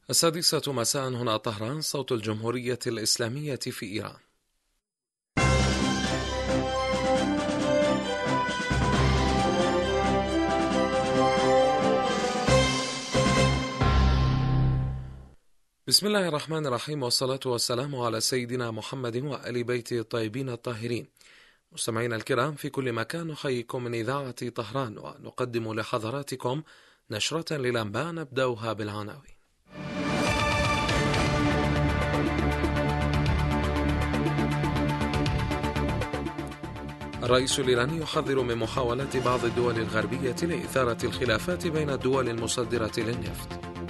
السادسة مساء هنا طهران، صوت الجمهورية الإسلامية في إيران. بسم الله الرحمن الرحيم، والصلاة والسلام على سيدنا محمد وآل بيته الطيبين الطاهرين. مستمعينا الكرام في كل مكان، نحييكم من إذاعة طهران ونقدم لحضراتكم نشرة للأنباء نبدأها بالعناوين. الرئيس الإيراني يحذر من محاولات بعض الدول الغربية لإثارة الخلافات بين الدول المصدرة للنفط.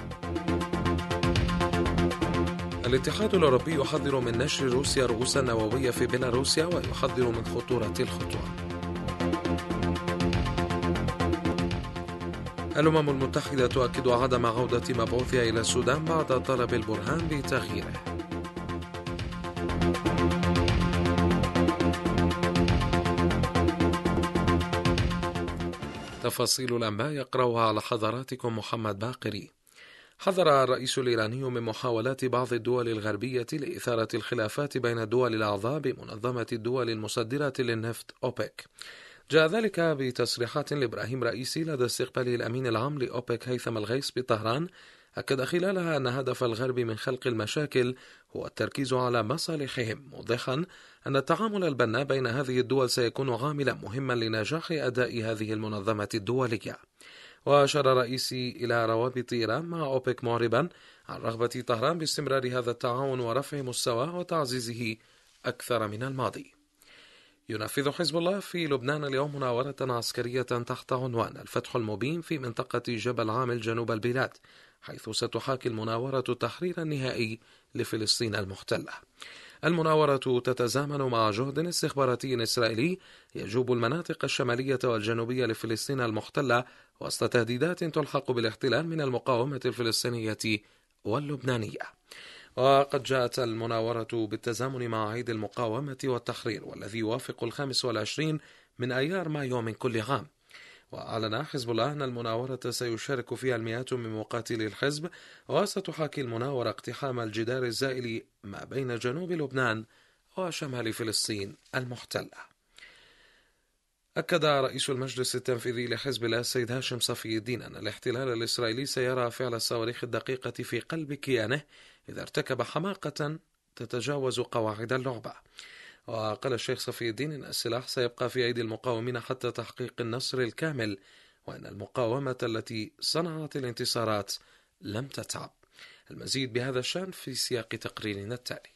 الاتحاد الأوروبي يحذر من نشر روسيا رؤوسا نووية في بيلاروسيا ويحذر من خطورة الخطوة. الأمم المتحدة تؤكد عدم عودة مبعوثها إلى السودان بعد طلب البرهان بتغييره. تفاصيل الأنباء يقرأها على حضراتكم محمد باقري. حذر الرئيس الإيراني من محاولات بعض الدول الغربية لإثارة الخلافات بين الدول الأعضاء بمنظمة الدول المصدرة للنفط أوبك. جاء ذلك بتصريحات لإبراهيم رئيسي لدى استقبال الأمين العام لأوبك هيثم الغيث بطهران، أكد خلالها أن هدف الغرب من خلق المشاكل هو التركيز على مصالحهم، موضحا أن التعامل البناء بين هذه الدول سيكون عاملا مهما لنجاح أداء هذه المنظمة الدولية. وأشار رئيسي إلى روابط إيران مع أوبك، معربا عن رغبة طهران باستمرار هذا التعاون ورفع مستواه وتعزيزه أكثر من الماضي. ينفذ حزب الله في لبنان اليوم مناورة عسكرية تحت عنوان الفتح المبين في منطقة جبل عامل جنوب البلاد، حيث ستحاكي المناورة التحرير النهائي لفلسطين المحتلة. المناورة تتزامن مع جهد استخباراتي إسرائيلي يجوب المناطق الشمالية والجنوبية لفلسطين المحتلة وسط تهديدات تلحق بالاحتلال من المقاومة الفلسطينية واللبنانية. وقد جاءت المناورة بالتزامن مع عيد المقاومة والتحرير، والذي يوافق 25 من أيار مايو من كل عام. وأعلن حزب الله أن المناورة سيشارك فيها المئات من مقاتلي الحزب، وستحاكي المناورة اقتحام الجدار الزائل ما بين جنوب لبنان وشمال فلسطين المحتلة. أكد رئيس المجلس التنفيذي لحزب الله السيد هاشم صفي الدين أن الاحتلال الإسرائيلي سيرى فعل الصواريخ الدقيقة في قلب كيانه إذا ارتكب حماقة تتجاوز قواعد اللعبة. وقال الشيخ صفي الدين إن السلاح سيبقى في أيدي المقاومين حتى تحقيق النصر الكامل، وأن المقاومة التي صنعت الانتصارات لم تتعب. المزيد بهذا الشأن في سياق تقريرنا التالي.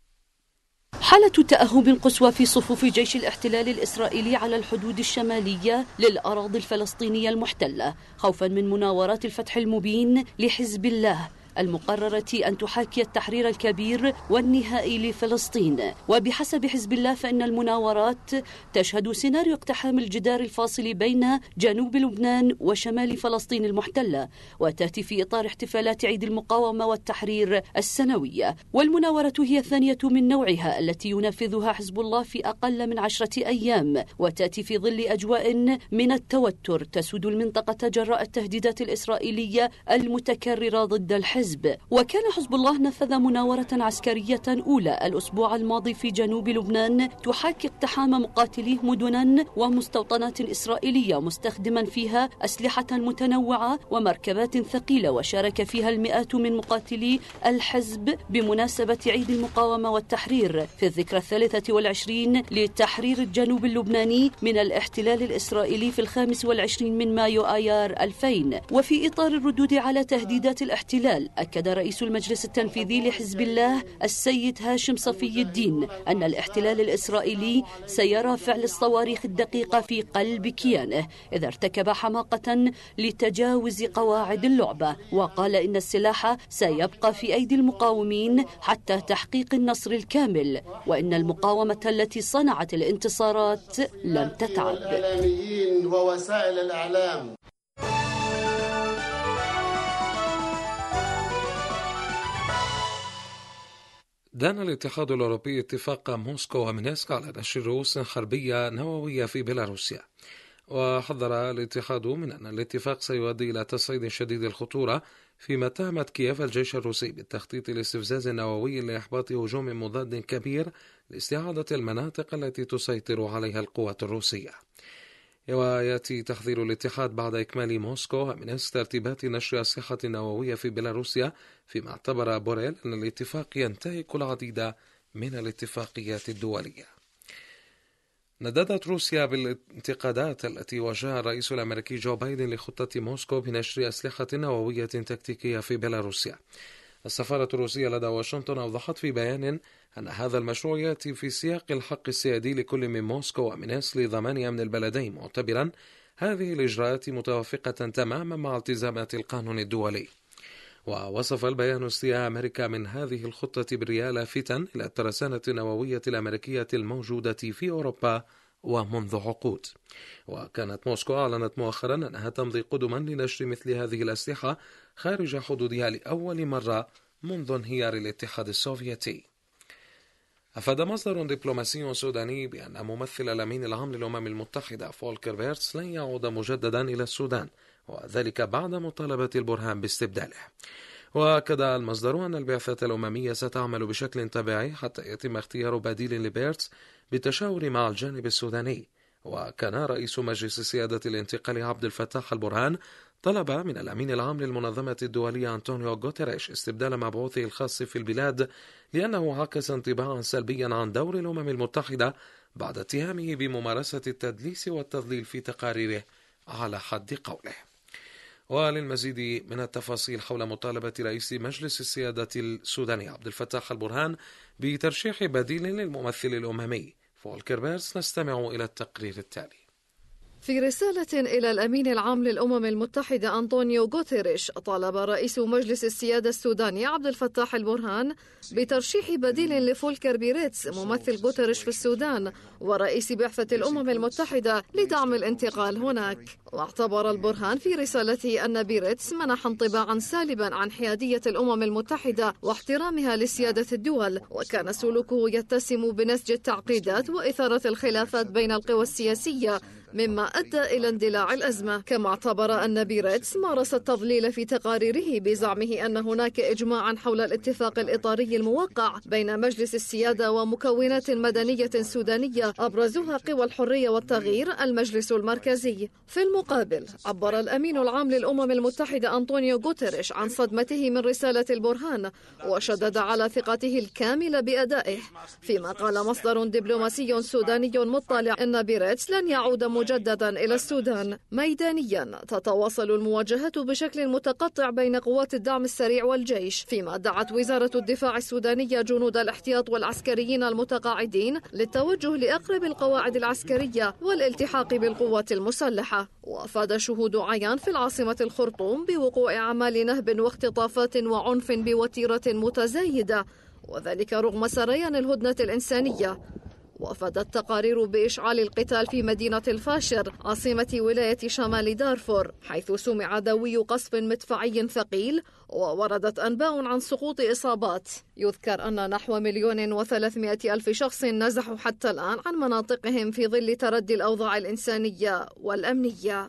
حالة تأهب قصوى في صفوف جيش الاحتلال الإسرائيلي على الحدود الشمالية للأراضي الفلسطينية المحتلة، خوفا من مناورات الفتح المبين لحزب الله المقررة أن تحاكي التحرير الكبير والنهائي لفلسطين. وبحسب حزب الله فإن المناورات تشهد سيناريو اقتحام الجدار الفاصل بين جنوب لبنان وشمال فلسطين المحتلة، وتأتي في إطار احتفالات عيد المقاومة والتحرير السنوية. والمناورة هي الثانية من نوعها التي ينفذها حزب الله في أقل من 10 أيام، وتأتي في ظل أجواء من التوتر تسود المنطقة جراء التهديدات الإسرائيلية المتكررة ضد الحزب. وكان حزب الله نفذ مناورة عسكرية أولى الأسبوع الماضي في جنوب لبنان تحاكي اقتحام مقاتليه مدنا ومستوطنات إسرائيلية، مستخدما فيها أسلحة متنوعة ومركبات ثقيلة، وشارك فيها المئات من مقاتلي الحزب بمناسبة عيد المقاومة والتحرير في الذكرى 23 لتحرير الجنوب اللبناني من الاحتلال الإسرائيلي في 25 من مايو آيار 2000. وفي إطار الردود على تهديدات الاحتلال، أكد رئيس المجلس التنفيذي لحزب الله السيد هاشم صفي الدين أن الاحتلال الإسرائيلي سيرى فعل الصواريخ الدقيقة في قلب كيانه إذا ارتكب حماقة لتجاوز قواعد اللعبة. وقال إن السلاح سيبقى في أيدي المقاومين حتى تحقيق النصر الكامل، وإن المقاومة التي صنعت الانتصارات لم تتعب. ووسائل الإعلام. دان الاتحاد الأوروبي اتفاق موسكو ومينسك على نشر رؤوس حربية نووية في بيلاروسيا. وحذر الاتحاد من أن الاتفاق سيؤدي إلى تصعيد شديد الخطورة، فيما اتهمت كييف الجيش الروسي بالتخطيط لاستفزاز نووي لإحباط هجوم مضاد كبير لاستعادة المناطق التي تسيطر عليها القوات الروسية. ويأتي تحذير الاتحاد بعد إكمال موسكو من ترتيبات نشر أسلحة نووية في بيلاروسيا، فيما اعتبر بوريل أن الاتفاق ينتهك العديد من الاتفاقيات الدولية. نددت روسيا بالانتقادات التي واجهها الرئيس الأمريكي جو بايدن لخطة موسكو بنشر أسلحة نووية تكتيكية في بيلاروسيا. السفارة الروسية لدى واشنطن أوضحت في بيان أن هذا المشروع يأتي في سياق الحق السيادي لكل من موسكو ومينسك لضمان أمن البلدين، معتبرا هذه الإجراءات متوافقة تماما مع التزامات القانون الدولي. ووصف البيان استياء أمريكا من هذه الخطة بالرئاسة لافتا إلى الترسانة النووية الأمريكية الموجودة في أوروبا ومنذ عقود. وكانت موسكو أعلنت مؤخرا أنها تمضي قدما لنشر مثل هذه الأسلحة خارج حدودها لأول مرة منذ انهيار الاتحاد السوفيتي. أفاد مصدر دبلوماسي سوداني بأن ممثل الأمين العام للأمم المتحدة فولكر بيرتس لن يعود مجددا إلى السودان، وذلك بعد مطالبة البرهان باستبداله. وأكد المصدر أن البعثة الأممية ستعمل بشكل طبيعي حتى يتم اختيار بديل لبيرتس بالتشاور مع الجانب السوداني. وكان رئيس مجلس سيادة الانتقال عبد الفتاح البرهان طلب من الأمين العام للمنظمة الدولية أنطونيو غوتيريش استبدال مبعوثه الخاص في البلاد، لأنه عكس انطباعا سلبيا عن دور الأمم المتحدة بعد اتهامه بممارسة التدليس والتضليل في تقاريره على حد قوله. وللمزيد من التفاصيل حول مطالبة رئيس مجلس السيادة السوداني عبد الفتاح البرهان بترشيح بديل للممثل الأممي فولكر بيرتس نستمع إلى التقرير التالي. في رسالة إلى الأمين العام للأمم المتحدة أنطونيو غوتيريش، طالب رئيس مجلس السيادة السوداني عبد الفتاح البرهان بترشيح بديل لفولكر بيرتس ممثل غوتيريش في السودان ورئيس بعثة الأمم المتحدة لدعم الانتقال هناك. واعتبر البرهان في رسالته أن بيرتس منح انطباعا سالبا عن حيادية الأمم المتحدة واحترامها لسيادة الدول، وكان سلوكه يتسم بنسج التعقيدات وإثارة الخلافات بين القوى السياسية مما أدى إلى اندلاع الأزمة. كما اعتبر أن بيرتس مارس التضليل في تقاريره بزعمه أن هناك إجماعا حول الاتفاق الإطاري الموقع بين مجلس السيادة ومكونات مدنية سودانية أبرزها قوى الحرية والتغيير المجلس المركزي. في المقابل عبر الأمين العام للأمم المتحدة أنطونيو غوتيريش عن صدمته من رسالة البرهان، وشدد على ثقته الكاملة بأدائه، فيما قال مصدر دبلوماسي سوداني مطلع أن بيرتس لن يعود مجددا إلى السودان. ميدانيا تتواصل المواجهات بشكل متقطع بين قوات الدعم السريع والجيش، فيما دعت وزارة الدفاع السودانية جنود الاحتياط والعسكريين المتقاعدين للتوجه لأقرب القواعد العسكرية والالتحاق بالقوات المسلحة. وأفاد شهود عيان في العاصمة الخرطوم بوقوع أعمال نهب واختطافات وعنف بوتيرة متزايدة، وذلك رغم سريان الهدنة الإنسانية. وأفادت تقارير بإشعال القتال في مدينة الفاشر عاصمة ولاية شمال دارفور، حيث سمع دوي قصف مدفعي ثقيل، ووردت أنباء عن سقوط إصابات. يذكر أن نحو 1,300,000 شخص نزحوا حتى الآن عن مناطقهم في ظل تردي الأوضاع الإنسانية والأمنية.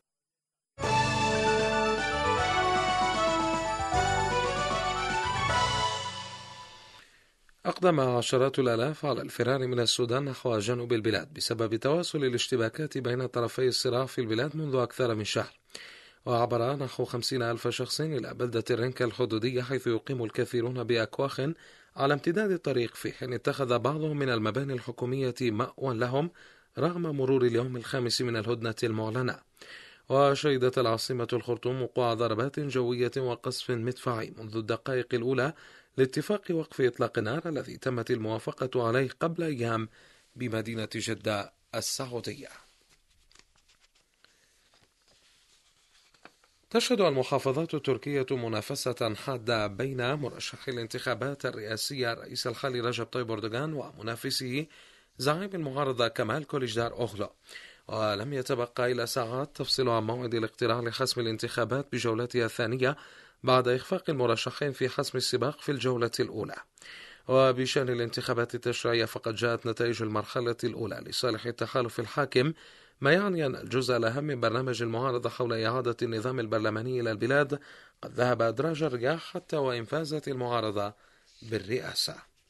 أقدم عشرات الآلاف على الفرار من السودان نحو جنوب البلاد بسبب تواصل الاشتباكات بين طرفي الصراع في البلاد منذ أكثر من شهر. وعبر نحو 50,000 شخص إلى بلدة الرنكة الحدودية، حيث يقيم الكثيرون بأكواخ على امتداد الطريق، في حين اتخذ بعضهم من المباني الحكومية مأوى لهم رغم مرور اليوم الخامس من الهدنة المعلنة. وشهدت العاصمة الخرطوم وقوع ضربات جوية وقصف مدفعي منذ الدقائق الأولى لاتفاق وقف إطلاق النار الذي تمت الموافقة عليه قبل أيام بمدينة جدة السعودية. تشهد المحافظات التركية منافسة حادة بين مرشح الانتخابات الرئاسية الرئيس الحالي رجب طيب أردوغان ومنافسه زعيم المعارضة كمال كوليجدار أوغلو. ولم يتبقى إلى ساعات تفصل عن موعد الاقتراع لحسم الانتخابات بجولتها الثانية بعد إخفاق المرشحين في حسم السباق في الجولة الأولى. وبشأن الانتخابات التشريعية، فقد جاءت نتائج المرحلة الأولى لصالح التحالف الحاكم ما يعني أن الجزء الأهم من برنامج المعارضة حول إعادة النظام البرلماني إلى البلاد قد ذهب أدراج الرياح حتى وإن فازت المعارضة بالرئاسة.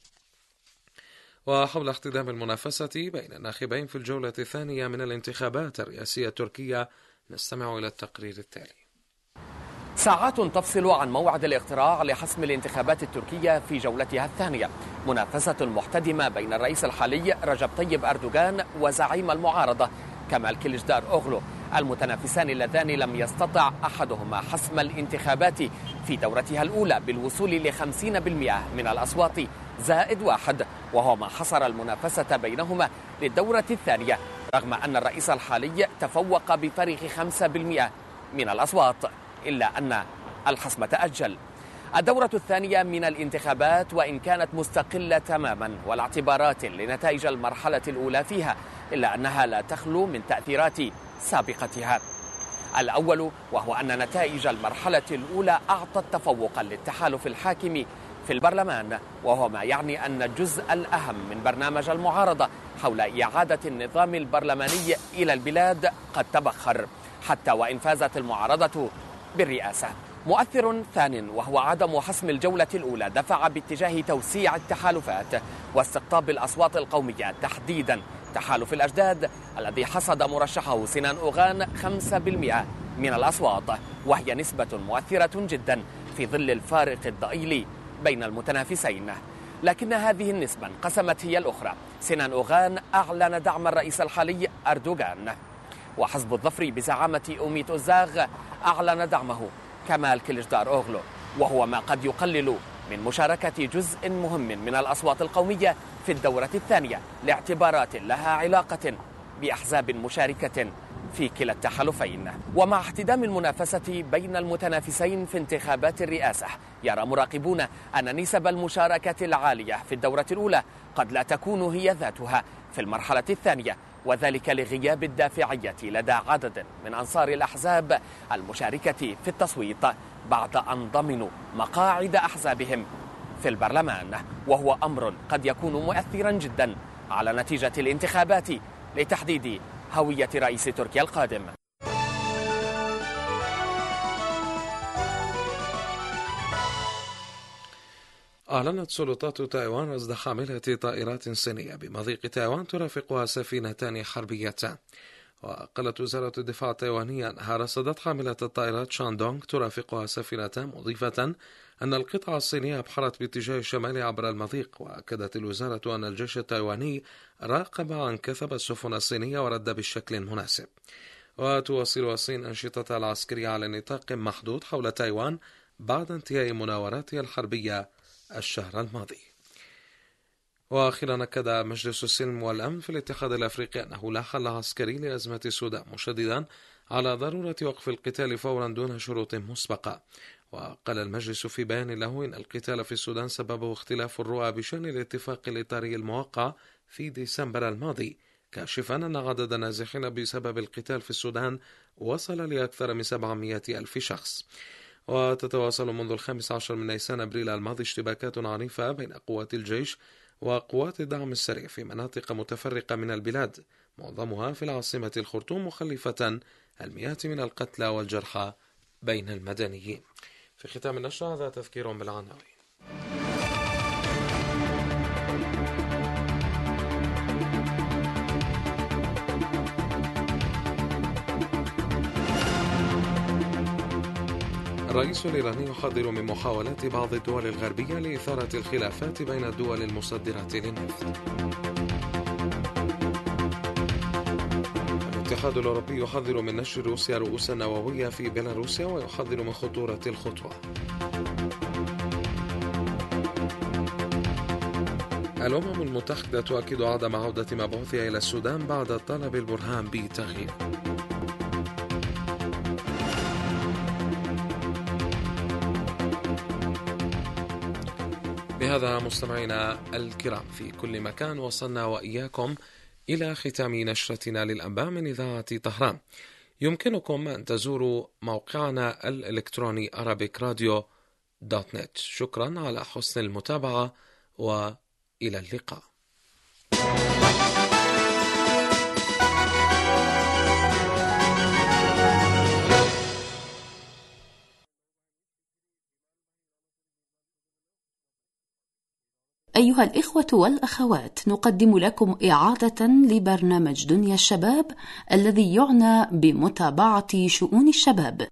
وحول احتدام المنافسة بين الناخبين في الجولة الثانية من الانتخابات الرئاسية التركية نستمع إلى التقرير التالي. ساعات تفصل عن موعد الاقتراع لحسم الانتخابات التركية في جولتها الثانية. منافسة محتدمة بين الرئيس الحالي رجب طيب أردوغان وزعيم المعارضة كمال كليشداروغلو، المتنافسان اللذان لم يستطع أحدهما حسم الانتخابات في دورتها الأولى بالوصول ل50% من الأصوات زائد 1، وهو ما حصر المنافسة بينهما للدورة الثانية، رغم أن الرئيس الحالي تفوق بفارق 5% من الأصوات، إلا أن الحسم تأجل. الدورة الثانية من الانتخابات وإن كانت مستقلة تماما ولا اعتبارات لنتائج المرحلة الأولى فيها، إلا أنها لا تخلو من تأثيرات سابقتها. الأول وهو أن نتائج المرحلة الأولى أعطت تفوقا للتحالف الحاكم في البرلمان، وهو ما يعني أن الجزء الأهم من برنامج المعارضة حول إعادة النظام البرلماني إلى البلاد قد تبخر، حتى وإن فازت المعارضة بالرئاسة. مؤثر ثان وهو عدم حسم الجولة الأولى دفع باتجاه توسيع التحالفات واستقطاب الأصوات القومية، تحديدا تحالف الأجداد الذي حصد مرشحه سنان أوغان 5% من الأصوات، وهي نسبة مؤثرة جدا في ظل الفارق الضئيل بين المتنافسين. لكن هذه النسبة انقسمت هي الأخرى. سنان أوغان أعلن دعم الرئيس الحالي أردوغان، وحزب الظفر بزعامة أوميت أوزاغ أعلن دعمه كمال كليشداروغلو، وهو ما قد يقلل من مشاركة جزء مهم من الأصوات القومية في الدورة الثانية لاعتبارات لها علاقة بأحزاب مشاركة في كلا التحالفين. ومع احتدام المنافسة بين المتنافسين في انتخابات الرئاسة، يرى مراقبون أن نسب المشاركة العالية في الدورة الأولى قد لا تكون هي ذاتها في المرحلة الثانية، وذلك لغياب الدافعية لدى عدد من أنصار الأحزاب المشاركة في التصويت بعد أن ضمنوا مقاعد أحزابهم في البرلمان، وهو أمر قد يكون مؤثرا جدا على نتيجة الانتخابات لتحديد هوية رئيس تركيا القادم. أعلنت سلطات تايوان رصد حاملة طائرات صينية بمضيق تايوان ترافقها سفينتان حربيتان. وقالت وزارة الدفاع التايوانية أنها رصدت حاملة الطائرات شاندونغ ترافقها سفينتان، مضيفة أن القطعة الصينية أبحرت باتجاه الشمال عبر المضيق. وأكدت الوزارة أن الجيش التايواني راقب عن كثب السفن الصينية ورد بالشكل مناسب. وتواصل الصين أنشطتها العسكرية على نطاق محدود حول تايوان بعد انتهاء مناوراتها الحربية الشهر الماضي. وأخيرا أكد مجلس السلم والأمن في الاتحاد الأفريقي أنه لا حل عسكري لأزمة السودان، مشددا على ضرورة وقف القتال فورا دون شروط مسبقة. وقال المجلس في بيان له إن القتال في السودان سببه اختلاف الرؤى بشأن الاتفاق الإطاري الموقع في ديسمبر الماضي، كاشفا أن عدد النازحين بسبب القتال في السودان وصل لأكثر من 700 ألف شخص. وتتواصل منذ 15 من نيسان أبريل الماضي اشتباكات عنيفة بين قوات الجيش وقوات الدعم السريع في مناطق متفرقة من البلاد، معظمها في العاصمة الخرطوم، مخلفة المئات من القتلى والجرحى بين المدنيين. في ختام النشرة هذا تذكير بالعناوين. الرئيس الإيراني يحذر من محاولات بعض الدول الغربية لإثارة الخلافات بين الدول المصدرة للنفط. الاتحاد الأوروبي يحذر من نشر روسيا رؤوسا نووية في بيلاروسيا ويحذر من خطورة الخطوة. الأمم المتحدة تؤكد عدم عودة مبعوثها إلى السودان بعد طلب البرهان بتغيير. بهذا مستمعينا الكرام في كل مكان وصلنا وإياكم إلى ختام نشرتنا للأنباء من إذاعة طهران. يمكنكم أن تزوروا موقعنا الإلكتروني arabicradio.net. شكرا على حسن المتابعة وإلى اللقاء. أيها الإخوة والأخوات، نقدم لكم إعادة لبرنامج دنيا الشباب الذي يعنى بمتابعة شؤون الشباب.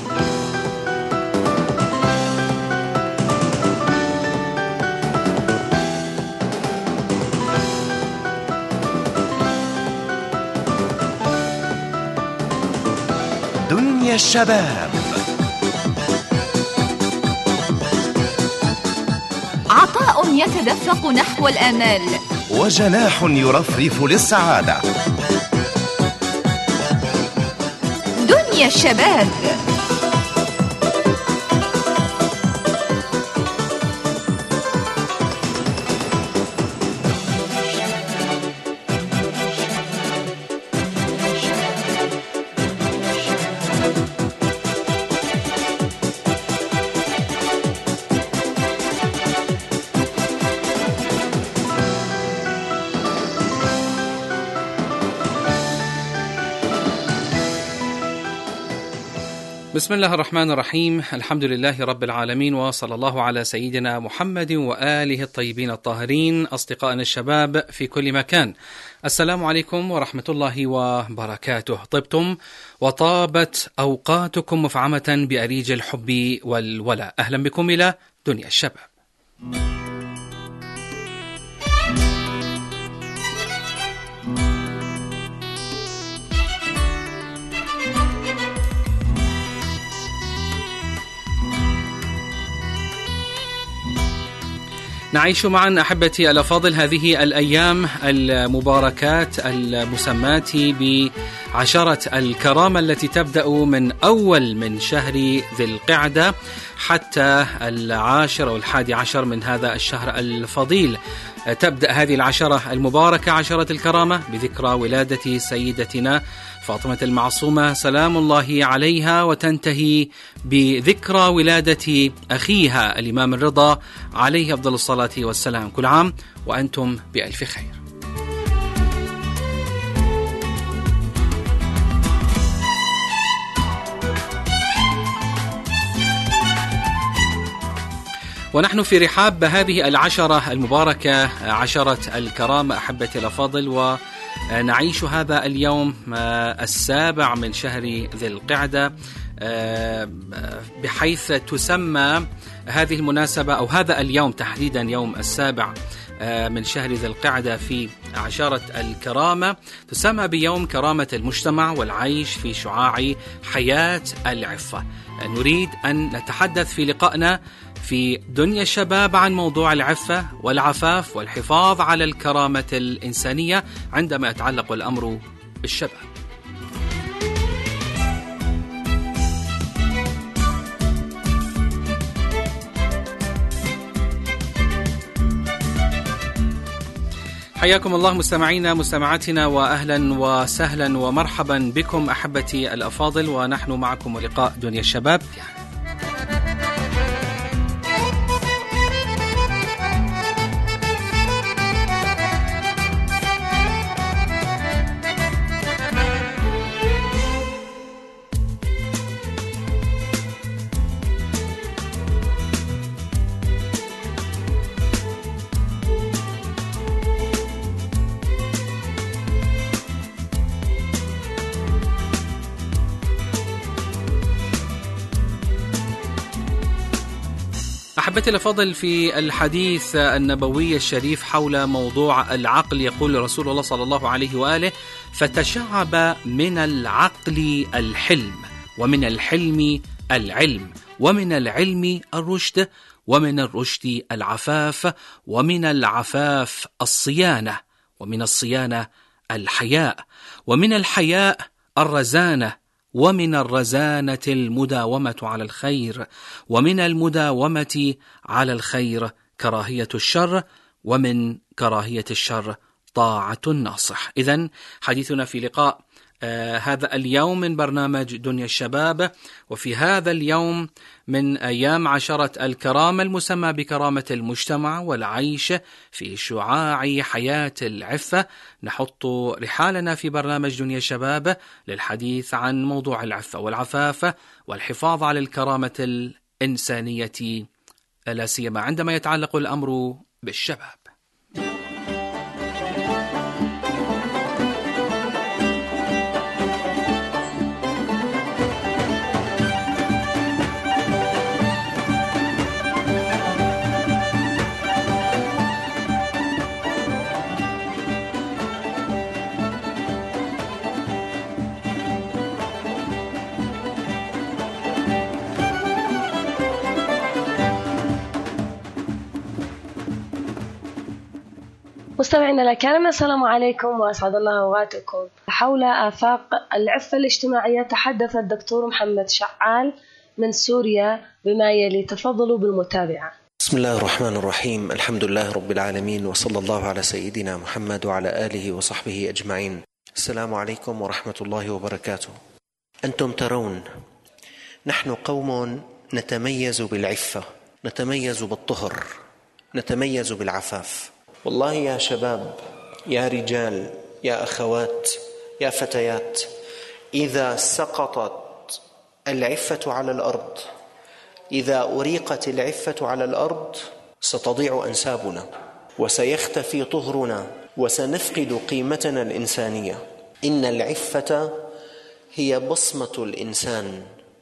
دنيا الشباب، عطاء يتدفق نحو الآمال، وجناح يرفرف للسعادة. دنيا الشباب. بسم الله الرحمن الرحيم. الحمد لله رب العالمين، وصلى الله على سيدنا محمد وآله الطيبين الطاهرين. أصدقائنا الشباب في كل مكان، السلام عليكم ورحمة الله وبركاته. طبتم وطابت أوقاتكم مفعمة بأريج الحب والولاء. أهلا بكم إلى دنيا الشباب. نعيش معا أحبتي الأفاضل هذه الأيام المباركات المسماة بعشرة الكرامة التي تبدأ من أول من شهر ذي القعدة حتى 10 أو 11 من هذا الشهر الفضيل. تبدأ هذه العشرة المباركة، عشرة الكرامة، بذكرى ولادة سيدتنا فاطمة المعصومة سلام الله عليها، وتنتهي بذكرى ولادة أخيها الإمام الرضا عليه أفضل الصلاة والسلام. كل عام وأنتم بألف خير. ونحن في رحاب هذه العشرة المباركة، عشرة الكرامة أحبتي الأفاضل، ونعيش هذا اليوم 7 من شهر ذي القعدة، بحيث تسمى هذه المناسبة أو هذا اليوم تحديدا يوم 7 من شهر ذي القعدة في عشرة الكرامة تسمى بيوم كرامة المجتمع والعيش في شعاع حياة العفة. نريد أن نتحدث في لقائنا في دنيا الشباب عن موضوع العفة والعفاف والحفاظ على الكرامة الإنسانية عندما يتعلق الأمر بالشباب. حياكم الله مستمعينا مستمعاتنا، وأهلا وسهلا ومرحبا بكم أحبتي الأفاضل، ونحن معكم ولقاء دنيا الشباب. أحبتي الأفاضل، في الحديث النبوي الشريف حول موضوع العقل يقول رسول الله صلى الله عليه وآله: فتشعب من العقل الحلم، ومن الحلم العلم، ومن العلم الرشد، ومن الرشد العفاف، ومن العفاف الصيانة، ومن الصيانة الحياء، ومن الحياء الرزانة، ومن الرزانة المداومة على الخير، ومن المداومة على الخير كراهية الشر، ومن كراهية الشر طاعة الناصح. إذن حديثنا في لقاء هذا اليوم من برنامج دنيا الشباب، وفي هذا اليوم من أيام عشرة الكرامة المسمى بكرامة المجتمع والعيش في شعاع حياة العفة، نحط رحالنا في برنامج دنيا الشباب للحديث عن موضوع العفة والعفاف والحفاظ على الكرامة الإنسانية، لا سيما عندما يتعلق الأمر بالشباب. مستمعينا الكرام، السلام عليكم وأسعد الله أوقاتكم. حول آفاق العفة الاجتماعية تحدث الدكتور محمد شعال من سوريا بما يلي، تفضلوا بالمتابعة. بسم الله الرحمن الرحيم، الحمد لله رب العالمين، وصلى الله على سيدنا محمد وعلى آله وصحبه أجمعين. السلام عليكم ورحمة الله وبركاته. أنتم ترون نحن قوم نتميز بالعفة، نتميز بالطهر، نتميز بالعفاف. والله يا شباب، يا رجال، يا أخوات، يا فتيات، إذا سقطت العفة على الأرض، إذا أريقت العفة على الأرض، ستضيع أنسابنا وسيختفي طهرنا وسنفقد قيمتنا الإنسانية. إن العفة هي بصمة الإنسان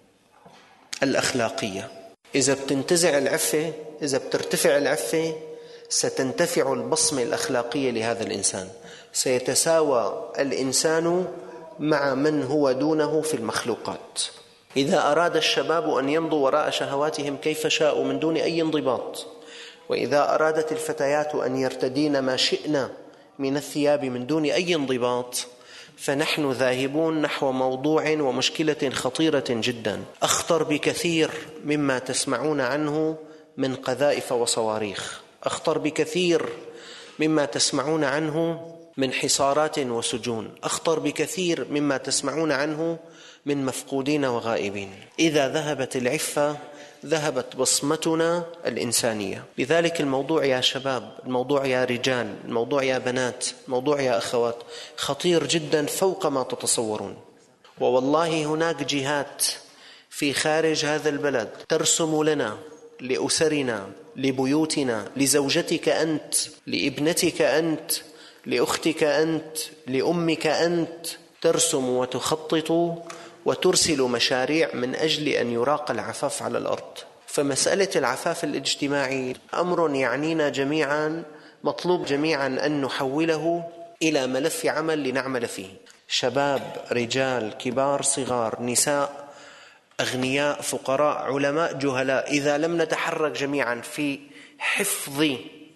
الأخلاقية. إذا بتنتزع العفة، إذا بترتفع العفة، ستنتفع البصمة الأخلاقية لهذا الإنسان، سيتساوى الإنسان مع من هو دونه في المخلوقات. إذا أراد الشباب أن يمضوا وراء شهواتهم كيف شاءوا من دون أي انضباط، وإذا أرادت الفتيات أن يرتدين ما شئنا من الثياب من دون أي انضباط، فنحن ذاهبون نحو موضوع ومشكلة خطيرة جدا، أخطر بكثير مما تسمعون عنه من قذائف وصواريخ، أخطر بكثير مما تسمعون عنه من حصارات وسجون، أخطر بكثير مما تسمعون عنه من مفقودين وغائبين. إذا ذهبت العفة ذهبت بصمتنا الإنسانية. لذلك الموضوع يا شباب، الموضوع يا رجال، الموضوع يا بنات، الموضوع يا أخوات خطير جدا فوق ما تتصورون. ووالله هناك جهات في خارج هذا البلد ترسم لنا، لأسرنا، لبيوتنا، لزوجتك أنت، لابنتك أنت، لأختك أنت، لأمك أنت، ترسم وتخطط وترسل مشاريع من أجل أن يراق العفاف على الأرض. فمسألة العفاف الاجتماعي أمر يعنينا جميعا، مطلوب جميعا أن نحوله إلى ملف عمل لنعمل فيه. شباب، رجال، كبار، صغار، نساء، أغنياء، فقراء، علماء، جهلاء، إذا لم نتحرك جميعا في حفظ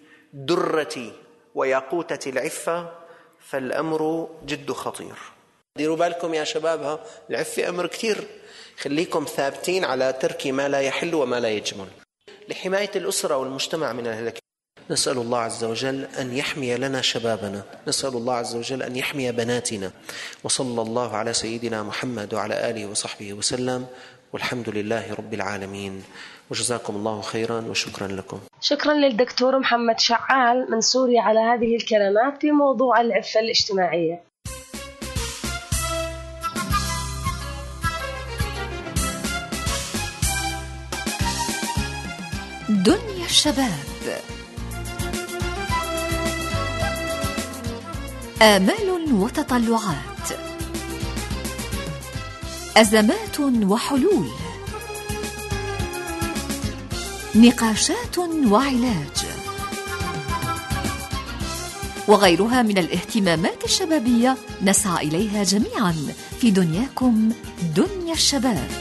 درة وياقوتة العفة فالأمر جد خطير. ديروا بالكم يا شباب، العفة أمر كتير، خليكم ثابتين على ترك ما لا يحل وما لا يجمل لحماية الأسرة والمجتمع من الهلك. نسأل الله عز وجل أن يحمي لنا شبابنا، نسأل الله عز وجل أن يحمي بناتنا، وصلى الله على سيدنا محمد وعلى آله وصحبه وسلم، والحمد لله رب العالمين، وجزاكم الله خيرا وشكرا لكم. شكرا للدكتور محمد شعال من سوريا على هذه الكلمات في موضوع العفة الاجتماعية. دنيا الشباب، آمال وتطلعات، أزمات وحلول، نقاشات وعلاج، وغيرها من الاهتمامات الشبابية نسعى إليها جميعا في دنياكم دنيا الشباب.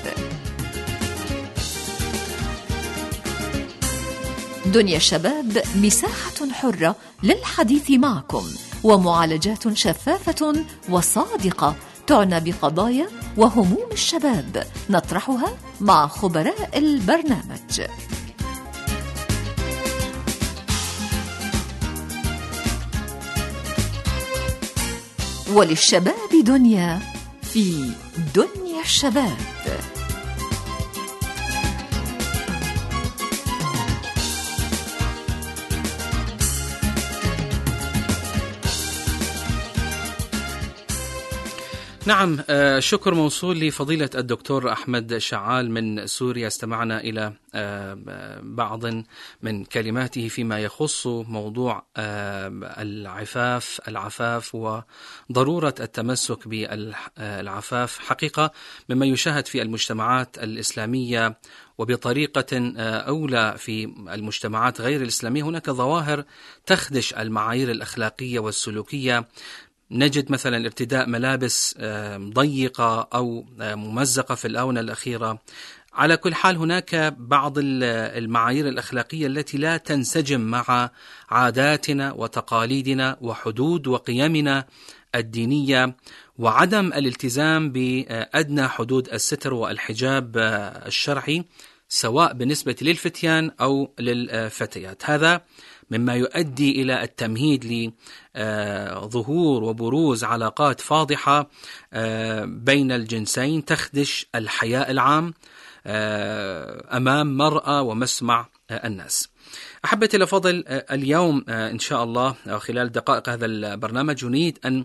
دنيا الشباب مساحة حرة للحديث معكم، ومعالجات شفافة وصادقة تعنى بقضايا وهموم الشباب نطرحها مع خبراء البرنامج. وللشباب دنيا في دنيا الشباب. نعم، شكر موصول لفضيلة الدكتور أحمد شعال من سوريا. استمعنا إلى بعض من كلماته فيما يخص موضوع العفاف وضرورة التمسك بالعفاف. حقيقة مما يشاهد في المجتمعات الإسلامية وبطريقة أولى في المجتمعات غير الإسلامية، هناك ظواهر تخدش المعايير الأخلاقية والسلوكية. نجد مثلا ارتداء ملابس ضيقة أو ممزقة في الآونة الأخيرة. على كل حال هناك بعض المعايير الأخلاقية التي لا تنسجم مع عاداتنا وتقاليدنا وحدود وقيمنا الدينية، وعدم الالتزام بأدنى حدود الستر والحجاب الشرعي سواء بالنسبة للفتيان أو للفتيات. هذا مما يؤدي إلى التمهيد لظهور وبروز علاقات فاضحة بين الجنسين تخدش الحياء العام أمام مرأى ومسمع الناس. أحبتي الأفاضل، اليوم إن شاء الله خلال دقائق هذا البرنامج نريد أن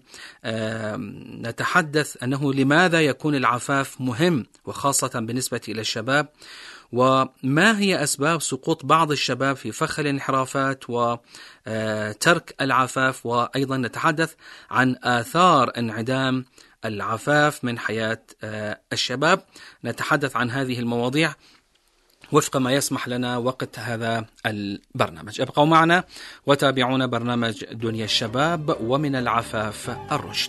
نتحدث أنه لماذا يكون العفاف مهم، وخاصة بالنسبة إلى الشباب، وما هي أسباب سقوط بعض الشباب في فخ الانحرافات وترك العفاف، وأيضا نتحدث عن آثار انعدام العفاف من حياة الشباب. نتحدث عن هذه المواضيع وفق ما يسمح لنا وقت هذا البرنامج. ابقوا معنا وتابعونا برنامج دنيا الشباب ومن العفاف الرشد.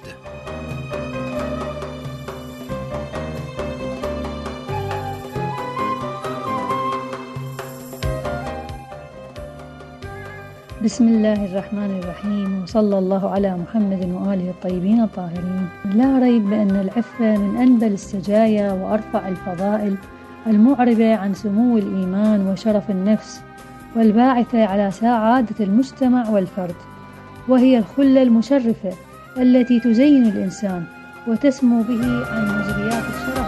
بسم الله الرحمن الرحيم، وصلى الله على محمد وآله الطيبين الطاهرين. لا ريب بأن العفة من أنبل السجايا وأرفع الفضائل المعربة عن سمو الإيمان وشرف النفس، والباعثة على سعادة المجتمع والفرد، وهي الخلة المشرفة التي تزين الإنسان وتسمو به عن مزريات الشرف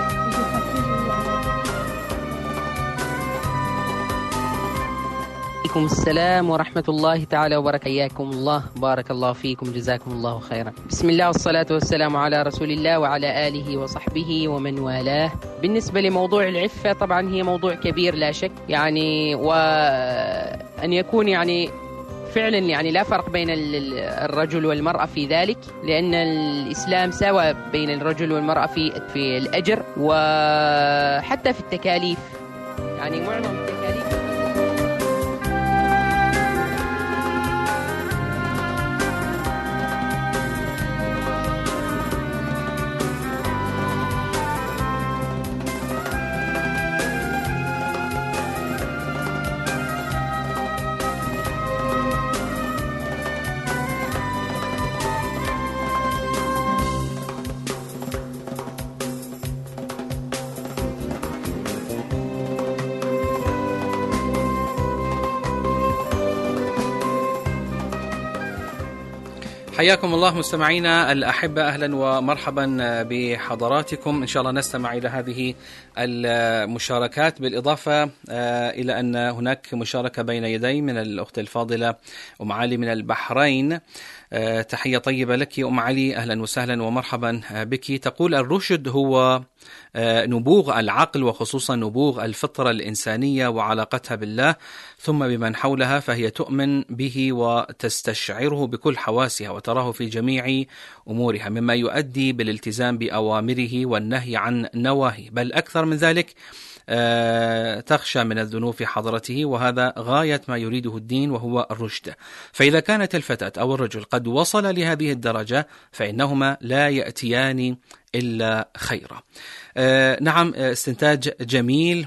عليكم السلام ورحمة الله تعالى وبركاته. حياكم الله، بارك الله فيكم، جزاكم الله خيرا. بسم الله والصلاة والسلام على رسول الله وعلى آله وصحبه ومن والاه. بالنسبة لموضوع العفة طبعا هي موضوع كبير لا شك، يعني وأن يكون يعني فعلا يعني لا فرق بين الرجل والمرأة في ذلك، لأن الإسلام سوى بين الرجل والمرأة في الأجر وحتى في التكاليف، يعني معظم التكاليف. حياكم الله مستمعينا الأحبة، أهلا ومرحبا بحضراتكم. إن شاء الله نستمع إلى هذه المشاركات، بالإضافة إلى أن هناك مشاركة بين يدي من الأخت الفاضلة أم علي من البحرين. تحية طيبة لك أم علي، أهلا وسهلا ومرحبا بك. تقول: الرشد هو نبوغ العقل، وخصوصا نبوغ الفطرة الإنسانية وعلاقتها بالله ثم بمن حولها، فهي تؤمن به وتستشعره بكل حواسها وتراه في جميع أمورها، مما يؤدي بالالتزام بأوامره والنهي عن نواهيه، بل أكثر من ذلك تخشى من الذنوب في حضرته، وهذا غاية ما يريده الدين وهو الرشد. فإذا كانت الفتاة أو الرجل قد وصل لهذه الدرجة فإنهما لا يأتيان إلا خيرا. نعم، استنتاج جميل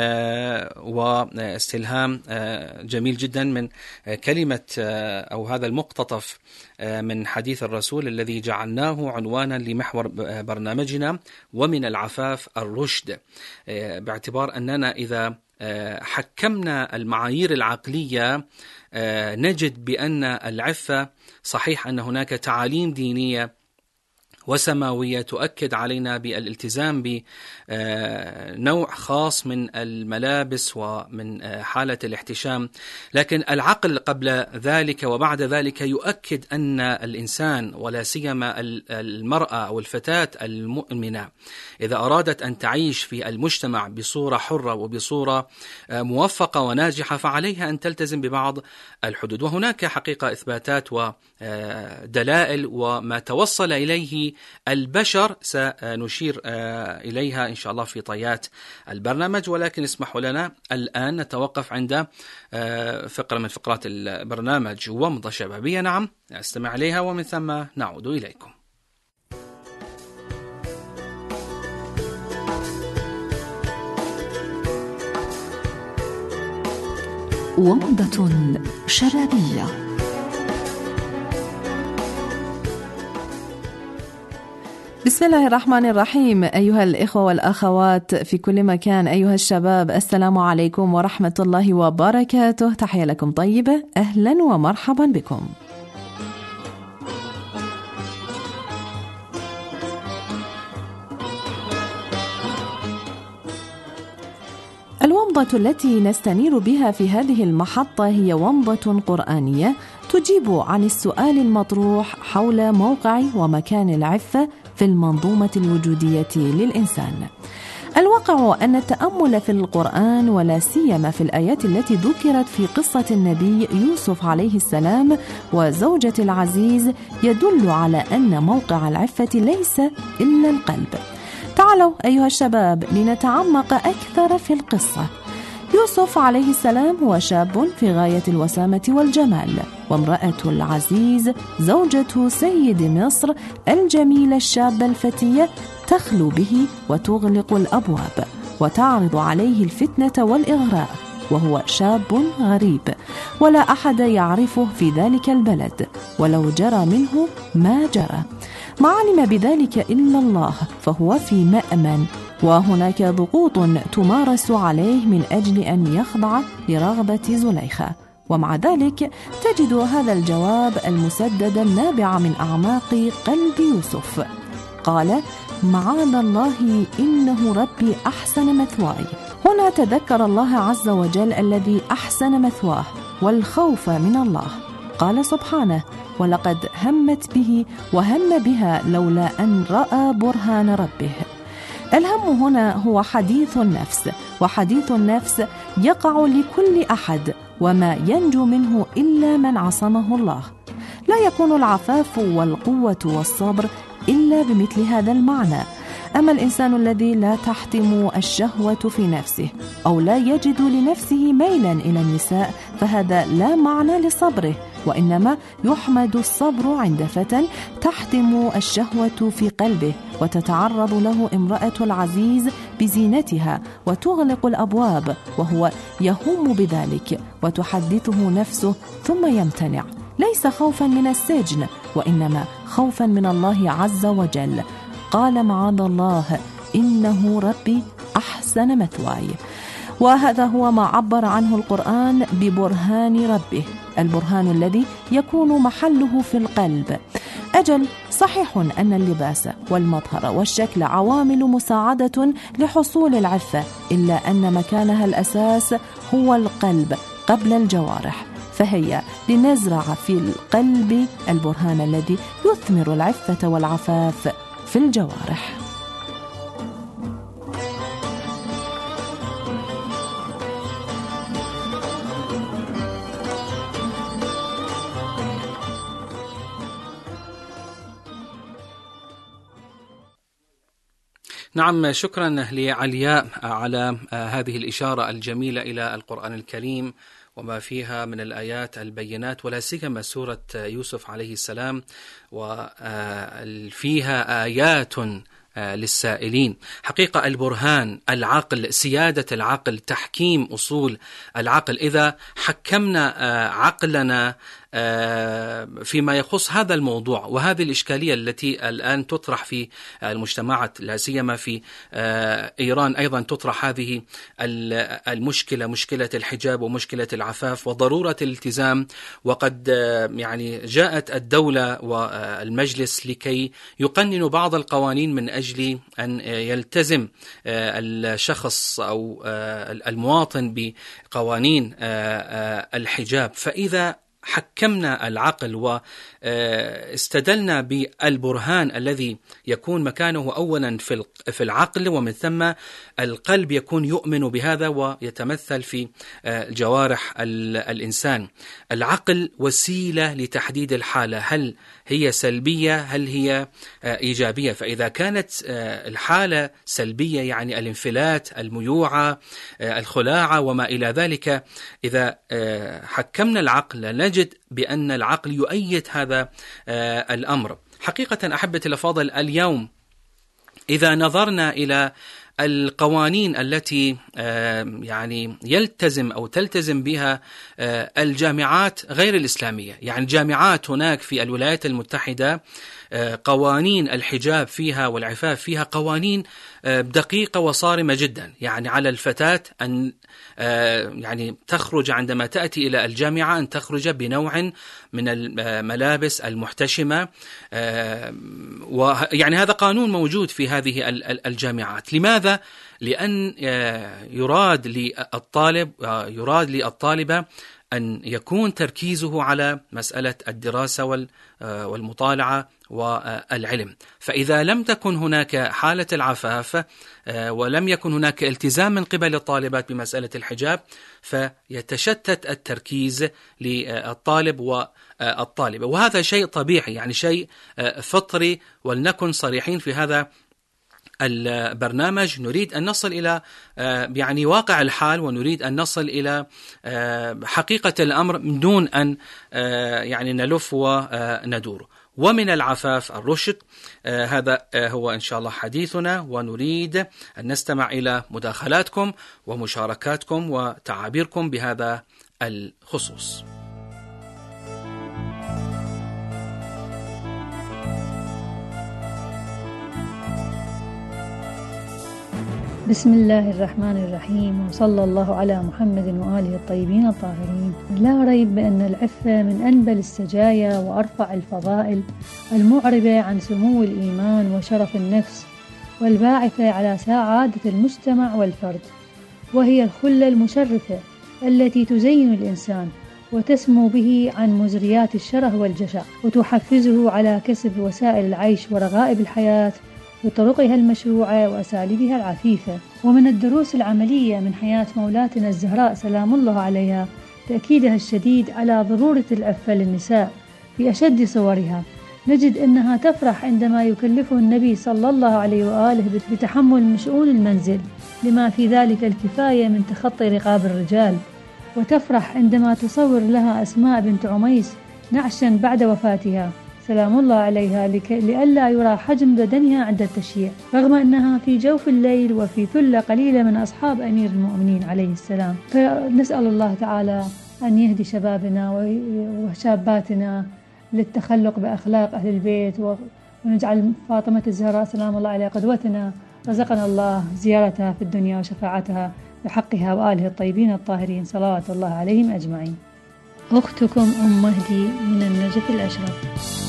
واستلهام جميل جدا من كلمة أو هذا المقتطف من حديث الرسول الذي جعلناه عنوانا لمحور برنامجنا، ومن العفاف الرشد، باعتبار أننا إذا حكمنا المعايير العقلية نجد بأن العفة صحيح أن هناك تعاليم دينية وسماوية تؤكد علينا بالالتزام بنوع خاص من الملابس ومن حالة الاحتشام، لكن العقل قبل ذلك وبعد ذلك يؤكد أن الإنسان ولا سيما المرأة أو الفتاة المؤمنة إذا أرادت أن تعيش في المجتمع بصورة حرة وبصورة موفقة وناجحة فعليها أن تلتزم ببعض الحدود. وهناك حقيقة إثباتات ودلائل وما توصل إليه البشر سنشير إليها إن شاء الله في طيات البرنامج، ولكن اسمحوا لنا الآن نتوقف عند فقرة من فقرات البرنامج ومضة شبابية. نعم، نستمع إليها ومن ثم نعود إليكم. ومضة شبابية. بسم الله الرحمن الرحيم. أيها الإخوة والأخوات في كل مكان، أيها الشباب، السلام عليكم ورحمة الله وبركاته. تحية لكم طيبة، أهلا ومرحبا بكم. الومضة التي نستنير بها في هذه المحطة هي ومضة قرآنية تجيب عن السؤال المطروح حول موقع ومكان العفة في المنظومة الوجودية للإنسان. الواقع أن التأمل في القرآن ولا سيما في الآيات التي ذكرت في قصة النبي يوسف عليه السلام وزوجة العزيز يدل على أن موقع العفة ليس إلا القلب. تعالوا أيها الشباب لنتعمق أكثر في القصة. يوسف عليه السلام هو شاب في غاية الوسامة والجمال، وامرأة العزيز زوجة سيد مصر الجميلة الشابة الفتية تخلو به وتغلق الأبواب وتعرض عليه الفتنة والإغراء، وهو شاب غريب ولا أحد يعرفه في ذلك البلد، ولو جرى منه ما جرى ما علم بذلك إلا الله، فهو في مأمن، وهناك ضغوط تمارس عليه من أجل أن يخضع لرغبة زليخة. ومع ذلك تجد هذا الجواب المسدد النابع من أعماق قلب يوسف. قال: معاذ الله إنه ربي أحسن مثواي. هنا تذكر الله عز وجل الذي أحسن مثواه والخوف من الله. قال سبحانه: ولقد همت به وهم بها لولا أن رأى برهان ربه. الهم هنا هو حديث النفس، وحديث النفس يقع لكل أحد، وما ينجو منه إلا من عصمه الله. لا يكون العفاف والقوة والصبر إلا بمثل هذا المعنى. أما الإنسان الذي لا تحتم الشهوة في نفسه أو لا يجد لنفسه ميلا إلى النساء فهذا لا معنى لصبره، وإنما يحمد الصبر عند فتى تحتم الشهوة في قلبه وتتعرض له امرأة العزيز بزينتها وتغلق الأبواب وهو يهم بذلك وتحدثه نفسه ثم يمتنع، ليس خوفا من السجن وإنما خوفا من الله عز وجل. قال: معاذ الله إنه ربي أحسن مثواي. وهذا هو ما عبر عنه القرآن ببرهان ربه، البرهان الذي يكون محله في القلب. أجل صحيح أن اللباس والمظهر والشكل عوامل مساعدة لحصول العفة، إلا أن مكانها الأساس هو القلب قبل الجوارح. فهيا لنزرع في القلب البرهان الذي يثمر العفة والعفاف في الجوارح. نعم، شكرا لعلياء على هذه الإشارة الجميلة إلى القرآن الكريم وما فيها من الآيات البينات، ولا سيما سورة يوسف عليه السلام، وفيها آيات للسائلين. حقيقة البرهان، العقل، سيادة العقل، تحكيم أصول العقل. إذا حكمنا عقلنا فيما يخص هذا الموضوع وهذه الإشكالية التي الآن تطرح في المجتمعات، لا سيما في إيران أيضا تطرح هذه المشكلة، مشكلة الحجاب ومشكلة العفاف وضرورة الالتزام. وقد يعني جاءت الدولة والمجلس لكي يقننوا بعض القوانين من أجل أن يلتزم الشخص أو المواطن بقوانين الحجاب. فإذا حكمنا العقل واستدلنا بالبرهان الذي يكون مكانه أولا في العقل، ومن ثم القلب يكون يؤمن بهذا ويتمثل في جوارح الإنسان. العقل وسيلة لتحديد الحالة، هل هي سلبية هل هي إيجابية. فإذا كانت الحالة سلبية يعني الانفلات، الميوعة، الخلاعة وما إلى ذلك، إذا حكمنا العقل نجد بأن العقل يؤيد هذا الأمر. حقيقة أحبتي الأفاضل، اليوم إذا نظرنا إلى القوانين التي يعني يلتزم أو تلتزم بها الجامعات غير الإسلامية، يعني الجامعات هناك في الولايات المتحدة قوانين الحجاب فيها والعفاف فيها قوانين دقيقة وصارمة جدا. يعني على الفتاة أن يعني تخرج عندما تأتي إلى الجامعة أن تخرج بنوع من الملابس المحتشمة، ويعني هذا قانون موجود في هذه الجامعات. لماذا؟ لأن يراد للطالبة أن يكون تركيزه على مسألة الدراسة والمطالعة والعلم. فإذا لم تكن هناك حالة العفاف ولم يكن هناك التزام من قبل الطالبات بمسألة الحجاب، فيتشتت التركيز للطالب والطالبة، وهذا شيء طبيعي، يعني شيء فطري. ولنكن صريحين في هذا البرنامج، نريد أن نصل إلى يعني واقع الحال، ونريد أن نصل إلى حقيقة الأمر من دون أن يعني نلف وندور. ومن العفاف الرشد. هذا هو إن شاء الله حديثنا، ونريد أن نستمع إلى مداخلاتكم ومشاركاتكم وتعابيركم بهذا الخصوص. بسم الله الرحمن الرحيم، وصلى الله على محمد وآله الطيبين الطاهرين. لا ريب بأن العفة من أنبل السجايا وأرفع الفضائل المعربة عن سمو الإيمان وشرف النفس، والباعثة على سعادة المجتمع والفرد، وهي الخلة المشرفة التي تزين الإنسان وتسمو به عن مزريات الشره والجشع، وتحفزه على كسب وسائل العيش ورغائب الحياة بطرقها المشروعة وأساليبها العفيفة. ومن الدروس العملية من حياة مولاتنا الزهراء سلام الله عليها تأكيدها الشديد على ضرورة العفة للنساء في أشد صورها. نجد أنها تفرح عندما يكلفه النبي صلى الله عليه وآله بتحمل شؤون المنزل لما في ذلك الكفاية من تخطي رقاب الرجال، وتفرح عندما تصور لها أسماء بنت عميس نعشا بعد وفاتها سلام الله عليها لئلا يرى حجم بدنها عند التشييع، رغم أنها في جوف الليل وفي ثلة قليلة من أصحاب أمير المؤمنين عليه السلام. فنسأل الله تعالى أن يهدي شبابنا وشاباتنا للتخلق بأخلاق أهل البيت، ونجعل فاطمة الزهراء سلام الله عليها قدوتنا، رزقنا الله زيارتها في الدنيا وشفاعتها بحقها وآله الطيبين الطاهرين صلوات الله عليهم أجمعين. أختكم أم مهدي من النجف الأشرف.